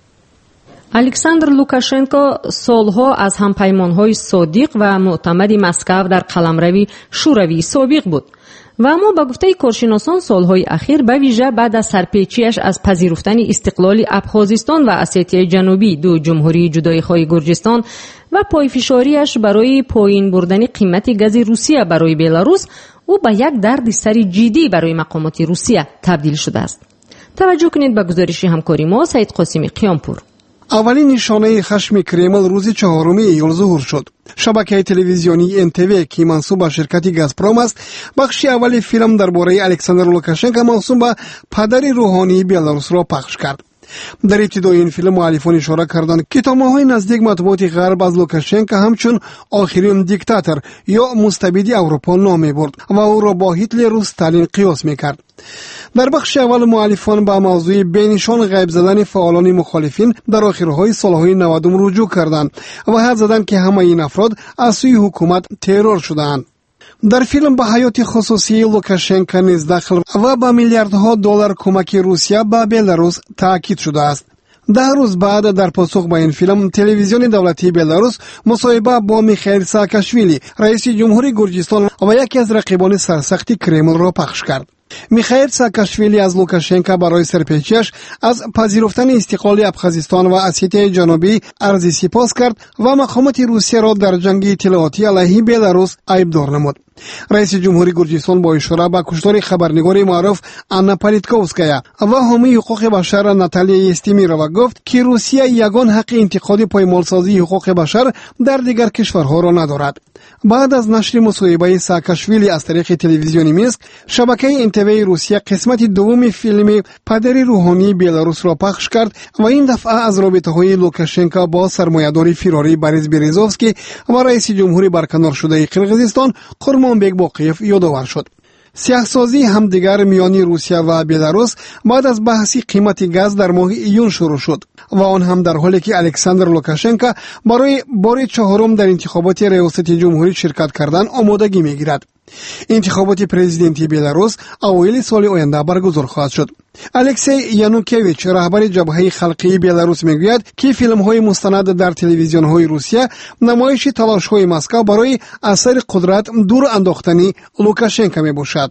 الکساندر لوکاشنکو سالها از همپیمان‌های صادق و معتمد مسکو در قلمروی شوروی سابق بود و اما به گفته کارشناسان سالهای اخیر به ویژه بعد از سرپیچیش از پذیرفتن استقلال ابخازستان و اسیتیه جنوبی، دو جمهوری جدایی‌خواه گرجستان، و پایفشاریش برای پایین بردن قیمت گاز روسیه برای بلاروس، او به یک درد سر جدی برای مقامات روسیه تبدیل شده است. توجه کنید به گزارش همکاری ما سعید قاسمی قیامپور. اولین نشانه خشم کرمل روز 4 ایول ظهور شد. شبکه تلویزیونی NTV که منسوب به شرکت گازپروم است، بخش اول فیلم درباره الکساندر لوکاشنکو موسوم به پدر روحانی بلاروس را پخش کرد. در ابتدای این فیلم مؤلفان اشاره کردند که تا ماه‌های نزدیک مطبوعات غرب از لوکاشنکو همچون آخرین دیکتاتور یا مستبد اروپا نام می‌برد و او را با هیتلر و استالین قیاس می‌کرد. در بخش اول مؤلفان به موضوع بینشان غیب زدن فعالان مخالفین در آخرهای سالهای 90 رجوع کردند و حد زدند که همه این افراد از سوی حکومت ترور شدند. در فیلم به حیات خصوصی لوکاشنکو نیز دخل و به میلیاردها دلار کمک روسیه به بلاروس تاکید شده است. 10 روز بعد در پاسخ به این فیلم، تلویزیون دولتی بلاروس مصاحبه با میخائیل ساکاشویلی، رئیس جمهوری گرجستان و یکی از رقیبان سرسخت کرمل را پخش کرد. میخائیل ساکاشویلی از لوکاشنکو برای سرپیچیش از پذیرفتن استقلال ابخازستان و اسیتیه جنوبی عرض سپاس کرد و مقامات روسیه را در جنگ اطلاعاتی علیه بلاروس عیبدار نمود. رئیس جمهوری گرجستان با اشاره به کشتار خبرنگار معروف آنا پالیتکوفسکایا و حامی حقوق بشر ناتالیا استیمیرova گفت که روسیه یگان حق انتقاد پایمالسازی حقوق بشر در دیگر کشورها را ندارد. بعد از نشر مصاحبه ساکاشویلی از طریق تلویزیون مینسک، شبکه NTV روسیه قسمت دوم فیلم پدر روحانی بلاروس را پخش کرد و این دفعه از رابطه‌های لوکاشنکو با سرمایه‌دار فراری بوریس بریزوفسکی و رئیس جمهوری برکنار شده قرقیزستان قرمانبک باقیف یادآور شد. سیاه‌سازی همدیگر میان روسیه و بلاروس بعد از بحث قیمت گاز در ماه ایون شروع شد و آن هم در حالی که الکساندر لوکاشنکو برای بار 4 در انتخابات ریاست جمهوری شرکت کردن آمادگی می‌گیرد. انتخابات پرزیدنتی بلاروس اوایل سال آینده برگزار خواهد شد. الکسی یانوکویچ، رهبر جبهه خلقی بلاروس، میگوید که فیلم‌های مستند در تلویزیون‌های روسیه نمایش تلاش‌های مسکو برای اثر قدرت دور انداختنی لوکاشنکو میباشد.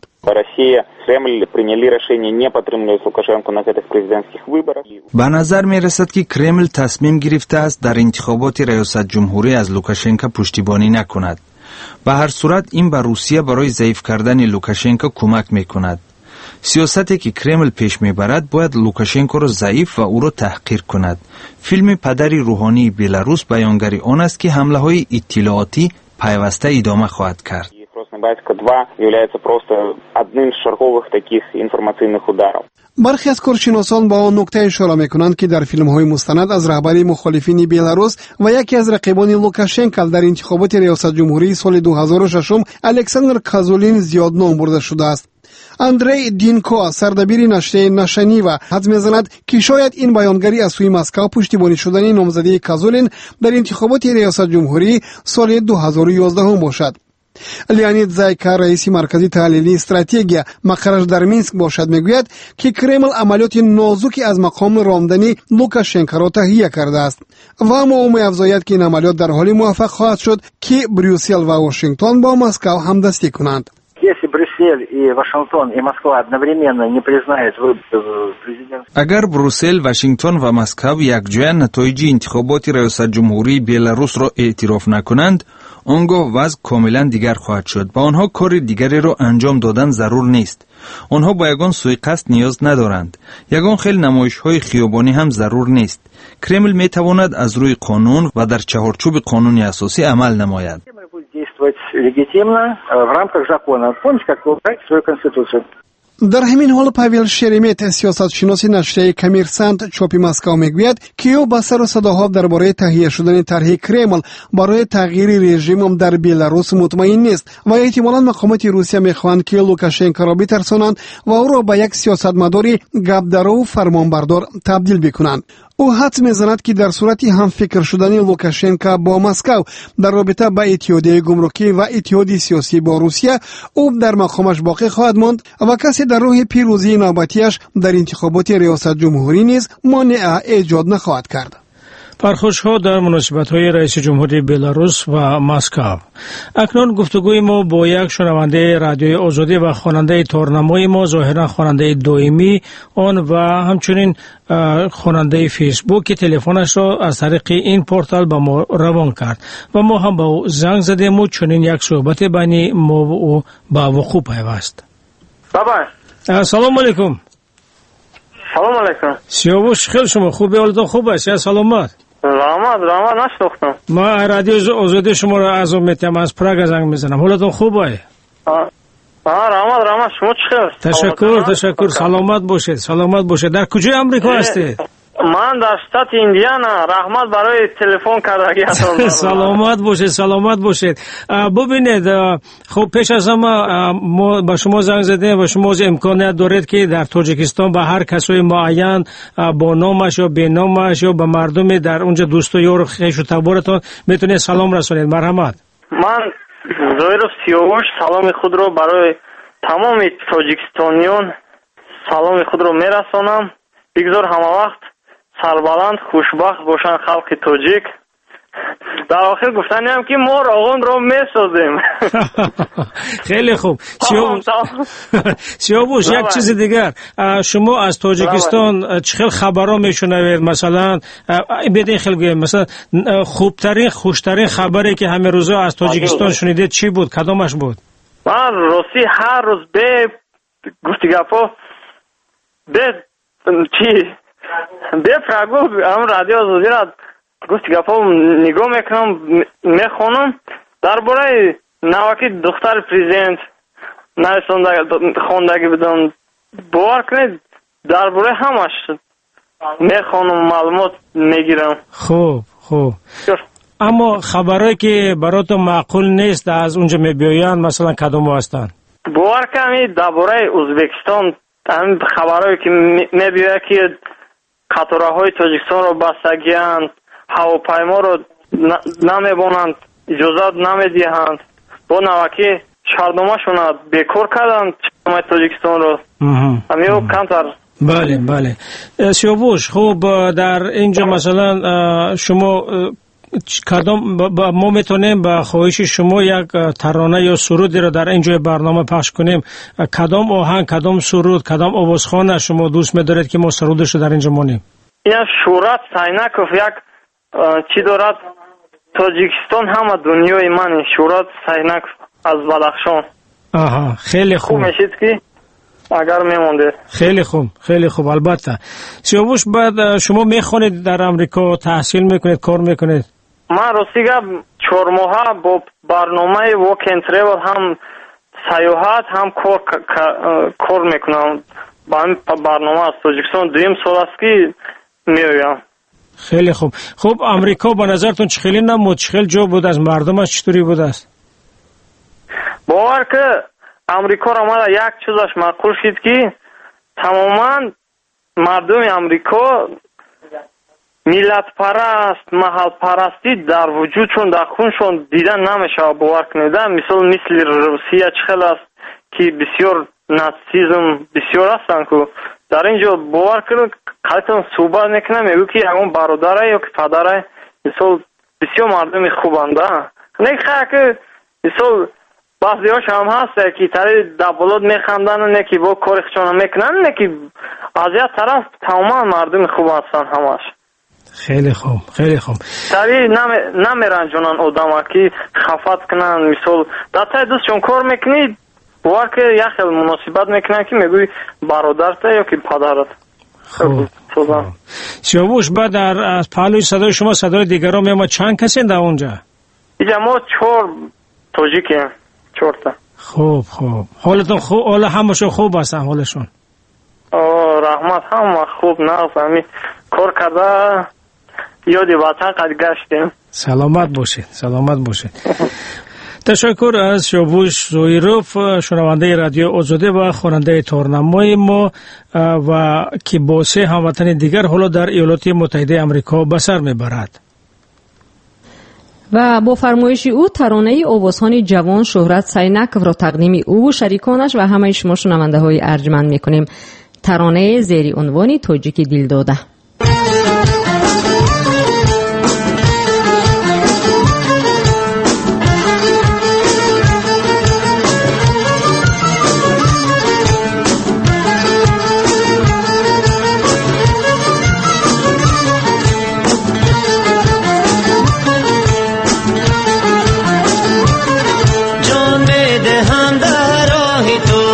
به نظر می رسد که کرمل تصمیم گرفته است در انتخابات ریاست جمهوری از لوکاشنکو پشتیبانی نکند. به هر صورت این به روسیه برای ضعیف کردن لوکاشنکو کمک میکند. سیاستی که کرمل پیش میبرد باید لوکاشنکو را ضعیف و او را تحقیر کند. فیلم پدری روحانی بلاروس بیانگری آن است که حمله های اطلاعاتی پیوسته ادامه خواهد کرد. برخی از کارشناسان با آن نکته اشاره میکنند که در فیلم های مستند از رهبری مخالفین بلاروس و یکی از رقیبان لوکاشنکو در انتخابات ریاست جمهوری سال 2006 الکساندر کازولین زیاد نام برده شده است. اندری دینکو سردبیر نشریه نشانی و حدس می‌زند که شاید این بیانگری از سوی مسکو پشتیبانی شدن نامزدی کازولین در انتخابات ریاست جمهوری سال 2011 باشد. لیانید زایکا رئیس مرکزی تحلیلی استراتژی مقرش در مینسک باشد میگوید که کرمل عملیات نازکی از مقام راندنی لوکاشنکو را تهیه کرده است و اما می‌افزاید که این عملیات در حال موفق خواهد شد که بریوسل و واشنگتن با مسکو همدستی کنند. اگر بروسل، واشنگتن و مسکو یکجای نتایج انتخابات ریاست جمهوری بلاروس را اعتراف نکنند، آنگاه وضع کاملا دیگر خواهد شد. با آنها کار دیگری را انجام دادن ضرور نیست. آنها با یگان سوءقصد نیاز ندارند. یگان خیلی نمایش‌های خیابانی هم ضرور نیست. کرمل می‌تواند از روی قانون و در چهارچوب قانون اساسی عمل نماید. در همین حال پاویل شرمیت سیاستشناس نشریه کمیرسانت چاپی مسکو میگوید که او با سر و صداها درباره تهیه شدن طرح کرمل برای تغییر رژیم در بلاروس مطمئن نیست و احتمالاً مقامات روسیه میخواهند که لوکاشنکو را بترسانند و او را به یک سیاستمدار گپدارو و فرمانبردار تبدیل بکنند. او حدس میزند که در صورتی هم فکر شدن لوکاشنکو با مسکو در رابطه با اتحادیه گمرکی و اتحادیه سیاسی با روسیه او در مقامش باقی خواهد ماند و کسی در راه پیروزی نوبتیش در انتخابات ریاست جمهوری نیز مانع ایجاد نخواهد کرد. پرخاش‌ها در مناسبت‌های رئیس جمهوری بلاروس و مسکو. اکنون گفتگوی ما با یک شنونده رادیوی آزادی و خواننده تارنمای ما، ظاهرا خواننده دائمی آن و همچنین خواننده فیسبوک که تلفنش را از طریق این پورتال با ما روان کرد و ما هم با او زنگ زدیم و چنین یک صحبت بین ما و او با وقوع پیوست. بابا سلام علیکم. سلام علیکم. سیاوش، خیلی شما خوبه؟ حالتون خوب است؟ یا سلامت؟ رحمت نشناختم. ما رادیو آزادی شما را از میتونم از پراگ زنگ میزنم. حالتون خوبه؟ رحمت شما چخیر؟ تشکر. سلامت باشید. در کجای امریکا هستی؟ من در شتات ایندیانا. رحمت برای تلفن کردگی. سلامت باشید. ببینید، خب پیش از همه ما با شما زنگ زدیم و شما امکانیت دارید که در تاجیکستان به هر کسای معین با نامش یا به نامش یا به مردم در اونجا دوست و یار خویش و تبارتون میتونید سلام رسونید. مرحمت. من ظاهر سیاوش سلام خود رو برای تمام تاجیکستانیان سلام خود رو میرسونم. بگذار همه وقت سربلند خوشبخت باشن خلق تاجیک. در آخر گفتنی هم که ما راغون رو میسازیم. خیلی خوب. سیاوش، یک چیز دیگر، شما از تاجیکستان چه خبرها میشنوید؟ مثلا بدین خیلی مثلا خوبترین خوشترین خبری که همه روزا از تاجیکستان شنیدید چی بود؟ کدامش بود؟ من راستی هر روز به گفتی گپا به چی به پراگو هم رادیو آزادی را گفتی گپا نگاه میکنم میخونم درباره نوکی دختر پریزیدنت خواندگی بدم. باور کنید درباره همش میخونم معلومات میگیرم. خوب اما خبرهایی که براتون معقول نیست از اونجا میبیاین مثلا کدوم هستن؟ باور کنید درباره ازبکستان همین خبرهایی که میبیاید که قطارهای تاجیکستان رو بستگیاند، هواپیما رو نمیبونند، اجازت نمیدهند، با نوکی شهردامشون بیکار کردند تاجیکستان رو. همین کمتر. بله. سیاوش، خوب در اینجا مثلا شما کدام ما میتونیم با خواهش شما یک ترانه یا سرودی رو در اینجا برنامه پخش کنیم؟ کدام آهنگ، کدام سرود، کدام آوازخوان شما دوست می‌دارید که ما سرودش رو در اینجا مونیم؟ این شورت سینکوف یک چی دارد توجیکستان همه دنیای من شورات سینک از بدخشان. آها خیلی خوب میشید که اگر میمونده. خیلی خوب خیلی خوب. البته سیاوش بعد شما میخونید در امریکا، تحصیل میکنید، کار میکنید؟ من راستیگه 4 ماه با برنامه Work and Travel هم سیاحت هم کار میکنم. با این برنامه از تاجیکستان 2 سال است که میایم. خیلی خوب. خب امریکا به نظرتون چه خیلی نمود، چه خیلی جو بود، از مردمش چطوری بود است؟ باور که امریکا را ما یک چیزش معقول شد که تماما مردم امریکا ملت پرست، محل پرستی در وجودشون، در خونشون دیدن نمیشه. باور کنید مثل روسیه چخیل است که بسیار ناتسیزم بسیار هستن که در اینجا باور کنید قلتون صحبت میکنه میگو که اون برادره یا که پدره مثل بسیار مردم خوبنده نخواه که مثل بعضی هاش هم هست که تری دبولاد میخندن نه که با کارخشان میکنن نه که از یک طرف تمام مردم خوب هستن همش. خیلی خوب خیلی خوب. تری نمیرنجونن آدم که خفت کنن مثل در تای دوستشون کار میکنید باور که یک خیلی مناسبت میکنن که میگوی برادرت یا که پدرت. خوب. سیاوش بعد از پهلوی صدای شما صدای دیگران میامد. چند کسی در اونجا؟ اینجا ما 4 تاجیکیم. 4 تا. خوب خوب. حالتون خوب؟ حالا همشون خوب هستن حالشون؟ رحمت هم خوب نفهمی کار کرده یادی وطن قد گشتیم. سلامت باشید سلامت باشید. تشکر از سیاوش زویروف شنونده رادیو آزادی و خواننده تورنمای ما و که با 3 هموطن دیگر حالا در ایالات متحده آمریکا به سر میبرد. و با فرمایش او ترانه آوازخوان جوان شهرت سینکف را تقدیم او و شریکانش و همه شما شنونده های ارجمند میکنیم. ترانه زیر عنوان تاجیک دل داده.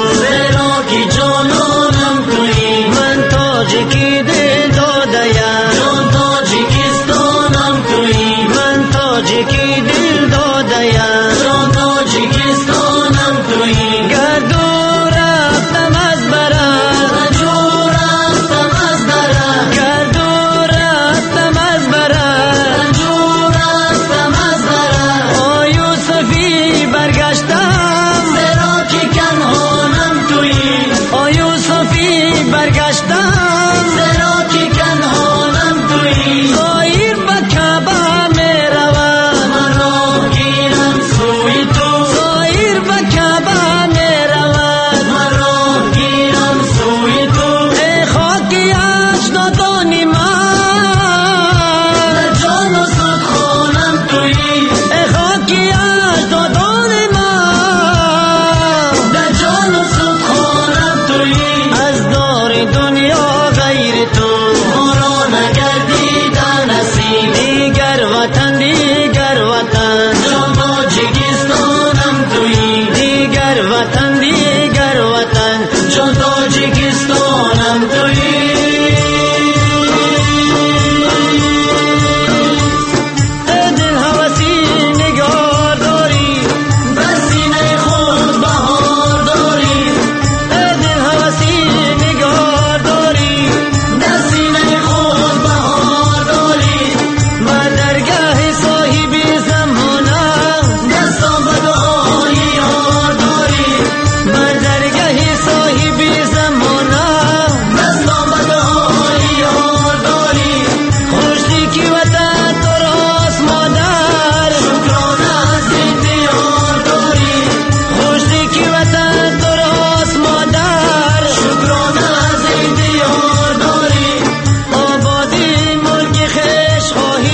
की दिल दो दया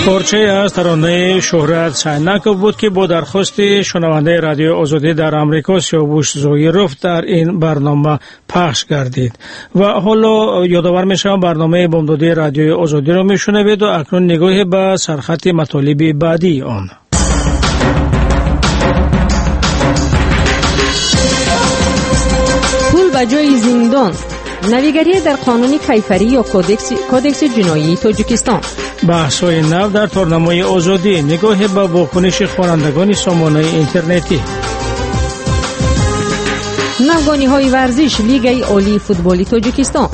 پارچه از ترانه شهرت سینکوف بود که با درخواست شنونده رادیو آزادی در امریکا سیاوش زویروف در این برنامه پخش گردید و حالا یادآور میشم برنامه بامدادی رادیو آزادی را میشنوید و اکنون نگاهی به سرخط مطالب بعدی آن. پول به جای زندان، نویگری در قانون کیفری یا کودکس جنایی تاجیکستان. بحث‌های نو در تورنمای آزادی، نگاه به واکنش خوانندگان سامانه اینترنتی. نوگانی‌های ورزش لیگ عالی فوتبالی تاجیکستان.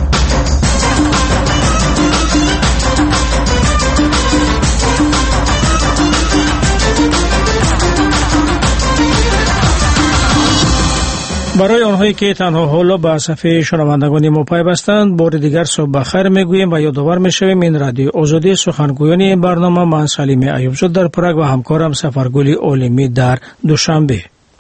برای آنهایی که تنها حالا به صفحه شنوندگان ما پیوستند، بار دیگر صبح بخیر میگوییم و یادآور میشویم این رادیو آزادی. سخنگویان این برنامه من سلیم ایوبزاده در پرگ و همکارم سفرگل عالمی در دوشنبه.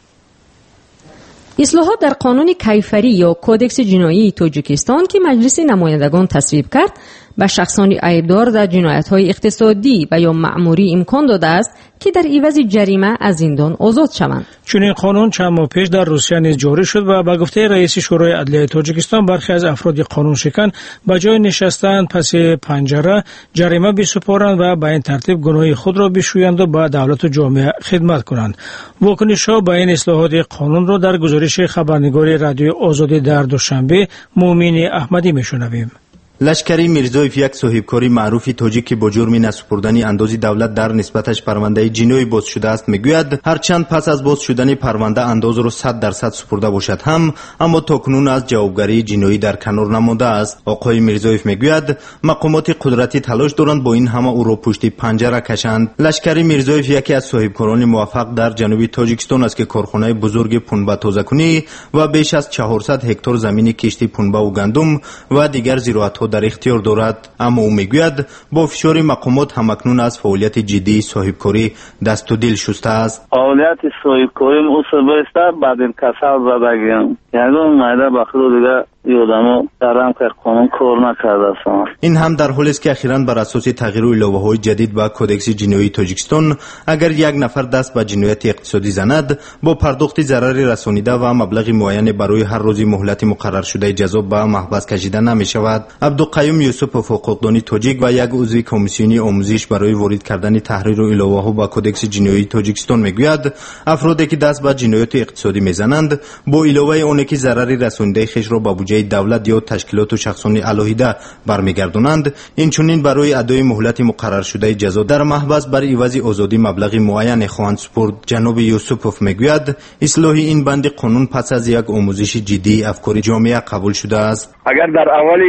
اصلاحات در قانون کیفری یا کودکس جنایی تاجیکستان که مجلس نمایندگان تصویب کرد به شخصان عیبدار در جنایت‌های اقتصادی و یا مأموری امکان داده است که در عوض جریمه از زندان آزاد شوند. چون این قانون چند ماه پیش در روسیه نیز جاری شد و به گفته رئیس شورای عدلیه تاجیکستان برخی از افراد قانون شکن به جای نشستن پس پنجره جریمه بسپارند و به این ترتیب گناه خود را بشویند و به دولت و جامعه خدمت کنند. واکنش‌ها به این اصلاحات قانون را در گزارش خبرنگار رادیو آزادی در دوشنبه مومین احمدی میشنویم. لشکری میرزایف، یک صاحبکاری معروف تاجیک که با جرم نسپردن اندازی دولت در نسبتش پرونده جنایی باز شده است میگوید هرچند پس از باز شدن پرونده انداز را 100% سپرده باشد اما تاکنون از جوابگری جنایی در کنار نمانده است. آقای میرزایف میگوید مقامات قدرتی تلاش دارند با این همه او را پشت پنجره کشند. لشکری میرزایف یکی از صاحبکاران موفق در جنوب تاجیکستان است که کارخانه بزرگ پنبه تازه‌کنی و بیش از 400 هکتار زمین کشتی پنبه و گندم و دیگر زراعت‌ها در اختیار دارد، اما او میگوید با فشار مقامات همکنون از فعالیت جدی صاحبکاری دست و دل شسته است. فعالیت صاحبکاری اصول است بعد این کسل زدگیم یعنی مایده بخلو دیگه یادمو درم که قانون کار نکرده است. این هم در حالی است که اخیراً بر اساس تغییر و الهه‌های جدید به کودکس جنایی تاجیکستان اگر یک نفر دست به جنایت اقتصادی زند با پرداخت ضرر رسانیده و مبلغ معین برای هر روز مهلت مقرر شده جزا به محبس کشیده نمی شود. عبدالقیوم یوسف فقودانی تاجیک و یک عضو کمیسیون آموزش برای وارد کردن تحریر و الهه‌ها به کودکس جنایی تاجیکستان میگوید افرادی که دست به جنایت اقتصادی میزنند با علاوه آن که ضرر رسانیده خیش را به بودجه دولت یا تشکیلات و شخصان علاهیده برمیگردانند، اینچنین برای ادای مهلت مقرر شده جزا در محبس بر عوض آزادی مبلغ معین خواهند سپرد. جناب یوسفوف میگوید اصلاح این بند قانون پس از یک آموزش جدی افکار جامعه قبول شده است. اگر در اولی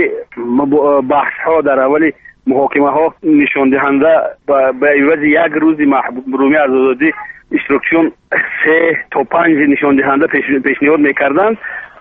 بحث ها در اولی محاکمه ها نشان دهنده به عوض یک روز محرومی از آزادی اینستروکشن 3 تا 5 نشان دهنده پیشنهاد میکردند،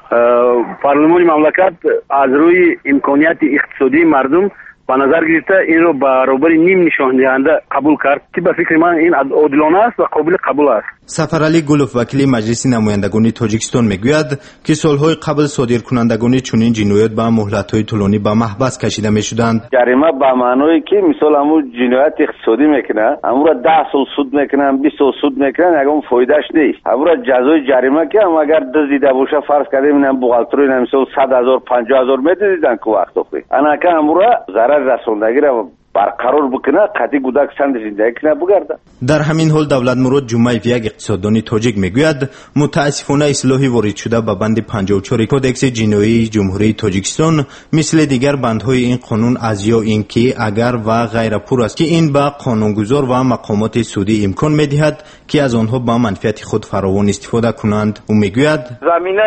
پارلمان مملکت از روی امکانیت اقتصادی مردم به نظر گرفته این رو برابر نیم نشان دهنده قبول کرد که به فکر من این عادلانه است و قابل قبول است. سفرعلی گلوف وکیل مجلس نمایندگان تاجیکستان میگوید که سالهای قبل صادر کنندگان چنین جنایات به مهلت‌های طولانی به محبس کشیده میشدند. جریمه به معنی که مثلا همو جنایت اقتصادی میکنه همو را 10 سال سود میکنن 20 سال سود میکنن اگه اون فایدهش نیست. همو را جزای جریمه که هم اگر دزدیده باشه فرض کردیم اینم بوغالتری مثلا 100,000 50,000 میدیدن که وقت خوی انا که همو را ضرر رساندگی را برقرار بکنه قطعی گودک سند زندگی کنه بگرده. در همین حال دولت مراد جمعیف یک اقتصاددان تاجیک میگوید متاسفانه اصلاحی وارد شده به بند 54 کودکس جنایی جمهوری تاجیکستان مثل دیگر بندهای این قانون از یا اینکه اگر و غیر پور است که این به قانونگذار و مقامات سودی امکان میدهد که از آنها با منفعت خود فراوان استفاده کنند. او میگوید زمینه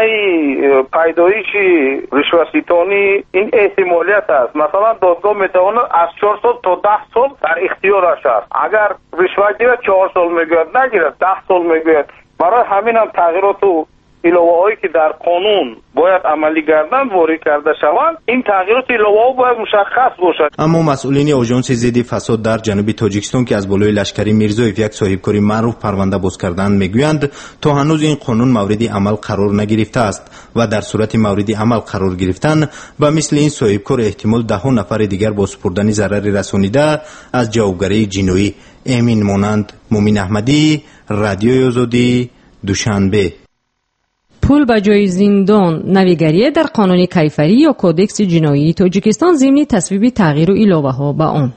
پیدایش رشوه‌ستانی این احتمالیت است. مثلا دادگاه میتواند از 4 سال تا 10 سال در اختیارش است. اگر رشوه گیرد 4 سال میگوید نگیرد 10 سال میگوید. برای همین هم تغییرات و иловаҳое ки дар қонун бояд амалӣ гарданд ворид карда шаванд, ин тағйироти иловаҳо бояд мушаххас бошад. аммо масъулини оҷонси зидди фасод дар ҷануби тоҷикистон ки аз болои лашкари Мирзоев як соҳибкори маъруф парванда боз карданд мегӯянд, то ҳанӯз ин қонун мавриди амал қарор нагирифтааст ва дар сурати мавриди амал қарор гирифтан ба мисли ин соҳибкор эҳтимол даҳҳо нафари дигар бо супурдани зарари расонида аз ҷавобгарии ҷиноӣ. эмин монанд, мумин аҳмадӣ, радиои озодӣ, душанбе. پول به جای زندان نویگری در قانون کیفری یا کودکس جنایی تاجیکستان ضمن تصویب تغییر و الهه ها به آن.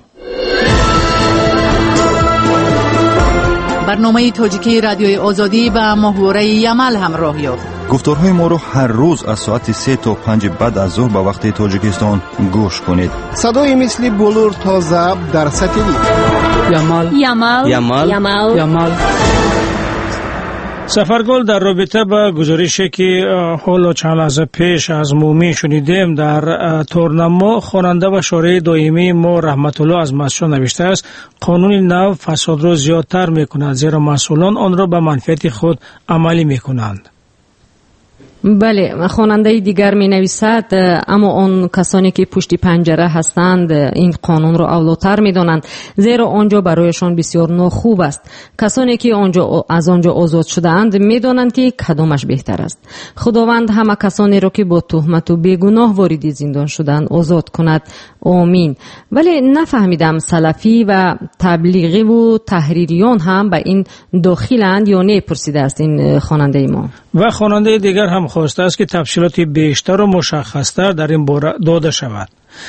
برنامه تاجیکی رادیوی آزادی با محوره یمل همراه یافت. گفتارهای ما رو هر روز از ساعت 3 تا 5 بعد از ظهر به وقت تاجیکستان گوش کنید. صدای مثل بلور تا ضبط در ستلیت. یمل سفرگل در رابطه با گزارشی که حالا چند لحظه پیش از مومی شنیدیم در تورنما، خواننده و شارع دائمی ما رحمت الله از مسجد نوشته است قانون نو فساد را زیادتر میکند زیرا مسئولان آن را به منفعت خود عملی میکنند. بله، خواننده دیگر می نویسد اما آن کسانی که پشت پنجره هستند این قانون را اولاتر می دانند زیرا آنجا برایشان بسیار ناخوب است. کسانی که از آنجا آزاد شدند می دانند که کدامش بهتر است. خداوند همه کسانی را که با تهمت و بیگناه وارد زندان شدند آزاد کند. آمین. ولی نفهمیدم سلفی و تبلیغی و تحریریان هم به این داخلند یا نه، پرسیده است این خواننده ما. و خواننده دیگر هم خواسته است که تفصیلات بیشتر و مشخصتر در این باره داده شود.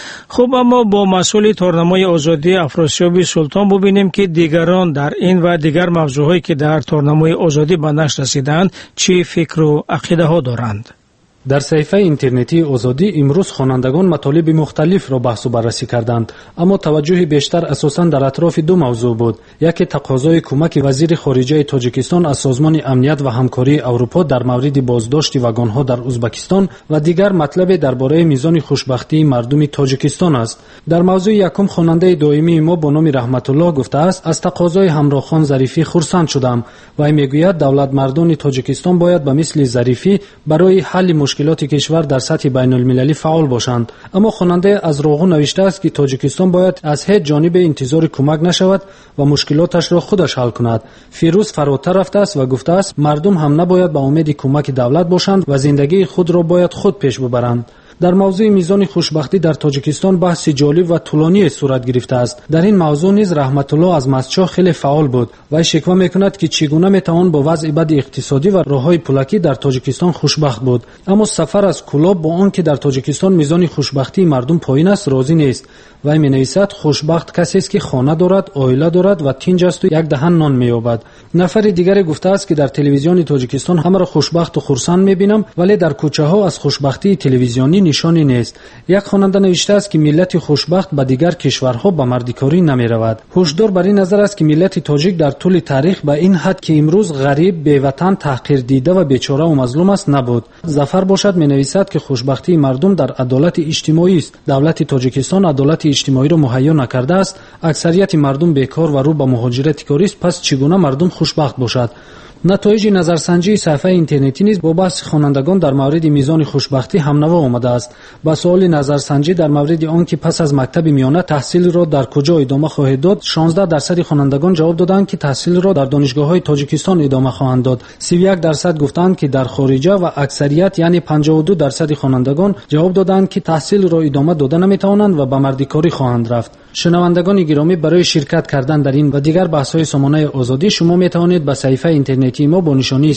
خب اما با مسئول تورنمای آزادی افراسیاب سلطان ببینیم که دیگران در این و دیگر موضوعهایی که در تورنمای آزادی به نشر رسیدند چه فکر و عقیده ها دارند. در صفحه اینترنتی آزادی امروز خوانندگان مطالب مختلف را بحث و بررسی کردند، اما توجه بیشتر اساساً در اطراف دو موضوع بود. یکی تقاضای کمک وزیر خارجه تاجیکستان از سازمان امنیت و همکاری اروپا در مورد بازداشت واگن‌ها در ازبکستان و دیگر مطلب درباره میزان خوشبختی مردم تاجیکستان است. در موضوع یکم خواننده دائمی ما با نام رحمت الله گفته است از تقاضای همراه خان ظریفی خرسند شدم و میگوید دولت مردان تاجیکستان باید به مثل ظریفی برای حل مشکلات کشور در سطح بین المللی فعال باشند. اما خواننده از روغو نوشته است که تاجیکستان باید از هیچ جانب انتظار کمک نشود و مشکلاتش را خودش حل کند. فیروز فراتر رفته است و گفته است مردم هم نباید به امید کمک دولت باشند و زندگی خود را باید خود پیش ببرند. در موضوع میزان خوشبختی در تاجیکستان بحث جالب و طولانی صورت گرفته است. در این موضوع نیز رحمت الله از مسجد خیلی فعال بود و شکوه میکند که چگونه میتوان با وضع بد اقتصادی و راههای پولکی در تاجیکستان خوشبخت بود. اما سفر از کلاب با آنکه در تاجیکستان میزان خوشبختی مردم پایین است راضی نیست و مینویسد خوشبخت کسی است که خانه دارد، عائله دارد و تنج است و یک دهن نان مییابد. نفر دیگر گفته است که در تلویزیون تاجیکستان همه را خوشبخت و خرسند میبینم ولی در کوچه ها از خوشبختی تلویزیونی نشانی نیست. یک خواننده نوشته است که ملت خوشبخت به دیگر کشورها به مردکاری نمیرود. هشدار بر این نظر است که ملت تاجیک در طول تاریخ به این حد که امروز غریب، بی‌وطن، تحقیر دیده و بیچاره و مظلوم است نبود. ظفر باشد مینویسد که خوشبختی مردم در عدالت اجتماعی است. دولت تاجیکستان عدالت اجتماعی را مهیا نکرده است. اکثریت مردم بیکار و رو به مهاجرت کاری است. پس چگونه مردم خوشبخت باشد؟ نتایج نظرسنجی صفحه اینترنتی نیز با بحث خوانندگان در مورد میزان خوشبختی همنوا آمده است. با سوال نظرسنجی در مورد آنکه پس از مکتب میانه تحصیل را در کجا ادامه خواهید داد، 16% خوانندگان جواب دادند که تحصیل را در دانشگاه‌های تاجیکستان ادامه خواهند داد. 31% گفتند که در خارجه و اکثریت یعنی 52% خوانندگان جواب دادند که تحصیل را ادامه داده نمیتوانند و به مردکاری خواهند رفت. شنوندگان گرامی، برای شرکت کردن در این و دیگر بحث‌های سامانه آزادی شما میتوانید به صفحه اینترنتی ما با نشانی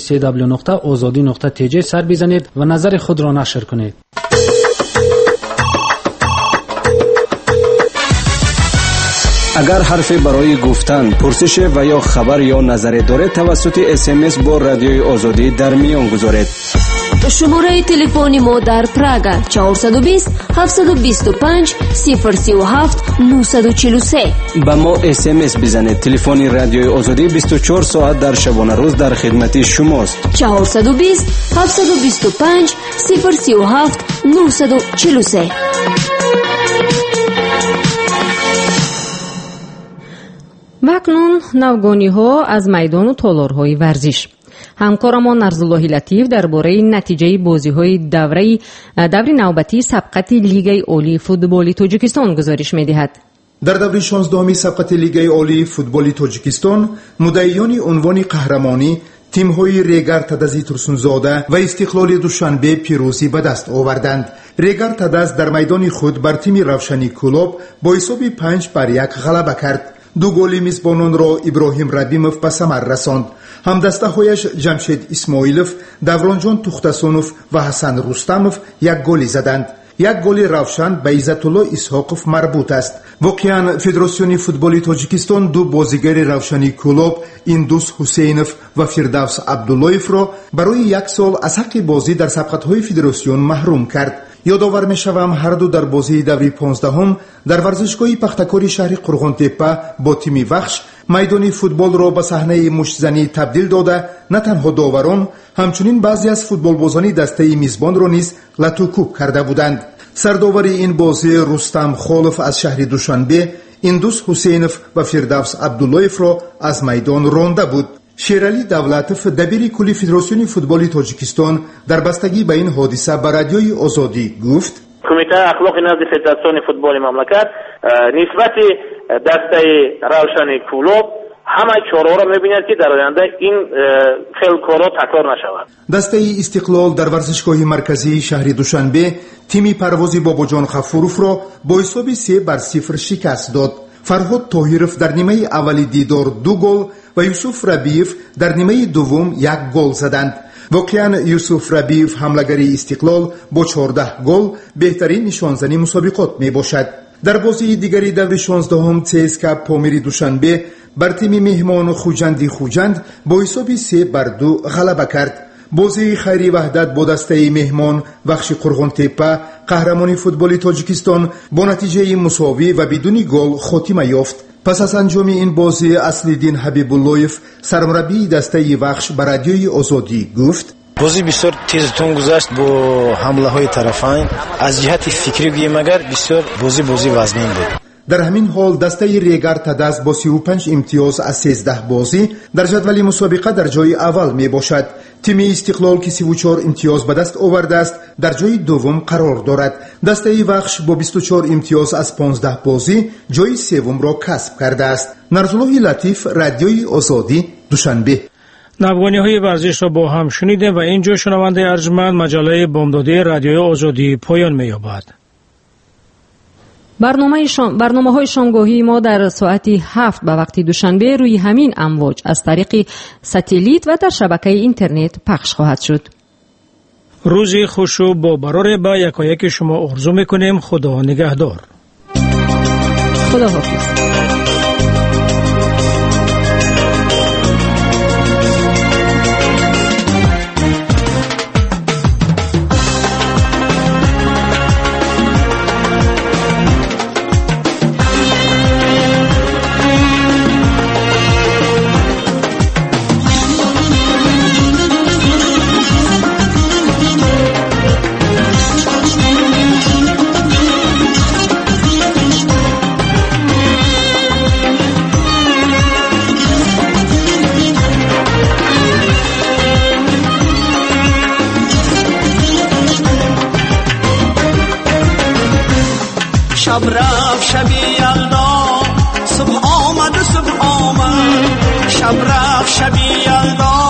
www.azadi.tj سر بزنید و نظر خود را نشر کنید. اگر حرفی برای گفتن، پرسش و یا خبر یا نظری دارید توسط SMS با رادیوی آزادی در میان گذارید. شماره تلفن ما در پراگ 420 725 037 943. با ما SMS بزنید. تلفن رادیوی آزادی 24 ساعت در شبانه روز در خدمت شماست. 420 725 037 943. و اکنون نوگانی ها از میدان و تالارهای ورزش. همکارمان ارزالله لطیف درباره نتیجه بازی‌های دور نوبتی سبقت لیگ عالی فوتبال تاجیکستان گزارش می‌دهد. در دوره 16 سبقت لیگ عالی فوتبال تاجیکستان مدعیان عنوان قهرمانی تیم‌های ریگر تدز ترسونزاده و استقلال دوشنبه پیروزی به دست آوردند. ریگر تدز در میدان خود بر تیم روشنی کلوب با حساب 5-1 غلبه کرد. 2 گل میزبانان را ابراهیم ربیمов به ثمر رساند. همدسته‌هایش جمشید اسماعیلوف، دورانجان توختسونوف و حسن رستمov یک گل زدند. یک گل روشن به عزت‌الله اسحاقov مربوط است. واقعاً فدراسیون فوتبال تاجیکستان 2 بازیگر روشنی کلوب ایندوس حسینوف و فردوس عبداللهیف را برای 1 سال از حق بازی در سبقت‌های فدراسیون محروم کرد. یادآور می‌شوم هر دو در بازی دوره 15 در ورزشگاه پختکاری شهر قرغن‌تپه با تیم وخش میدان فوتبال را به صحنه مشت‌زنی تبدیل داده نه تنها داوران همچنین بعضی از فوتبالبازان دسته میزبان را نیز لتوکوب کرده بودند. سرداور این بازی رستم خالف از شهر دوشنبه ایندوس حسینوف و فردوس عبداللهیف را از میدان رانده بود. شیرعلی دولتوف دبیر کلی فدراسیون فوتبال تاجیکستان در بستگی به این حادثه به رادیوی آزادی گفت: کمیته اخلاقی نزد فدراسیون فوتبال مملکت نسبت دسته روشن کلوب همه چهارها را می‌بیند که در آینده این خیلکارا تکرار نشود. دسته استقلال در ورزشگاه مرکزی شهر دوشنبه تیم پرواز باباجان غفورов را با حساب 3-0 شکست داد. فرهاد طاهرов در نیمه اولی دیدار 2 گل و یوسف ربیف در نیمه دوم 1 گل زدند. واقعاً یوسف ربیف حمله‌گر استقلال با 14 گل بهترین نشانزنی مسابقات می باشد. در بازی دیگری دوره 16 CSKA پامیر دوشنبه بر تیم مهمان خوجند با حساب 3-2 غلبه کرد. بازی خیری وحدت با دسته مهمان بخش قرغن‌تپه قهرمان فوتبال تاجیکستان با نتیجه مساوی و بدون گل خاتمه یافت. پس از انجام این بازی اصلیدین حبیب‌اللهیف سرمربی دسته بخش به رادیوی آزادی گفت: بازی بسیار تیزتون گذشت با حمله های طرفین. از جهت فکری بگیم اگر بسیار بازی وزنین بود. در همین حال دسته ریگر تدز با 35 امتیاز از 13 بازی در جدول مسابقه در جای اول می باشد. تیم استقلال که 34 امتیاز به دست آورده است در جای دوم قرار دارد. دسته وخش با 24 امتیاز از 15 بازی جای سوم را کسب کرده است. نرزالله لطیف، رادیوی آزادی، دوشنبه. نوگانی‌های ورزش را با هم شنیدیم و اینجا شنونده ارجمند مجله بامدادی رادیوی آزادی پایان می‌یابد. برنامه‌های شامگاهی ما در ساعت 7 به وقت دوشنبه روی همین امواج از طریق ساتلیت و در شبکه اینترنت پخش خواهد شد. روزی خوش و با برار با یکایک شما آرزو می‌کنیم. خدا نگهدار. خدا حافظ. شب رفت شبی یلدا صبح آمد و صبح آمد. شب رفت شبی یلدا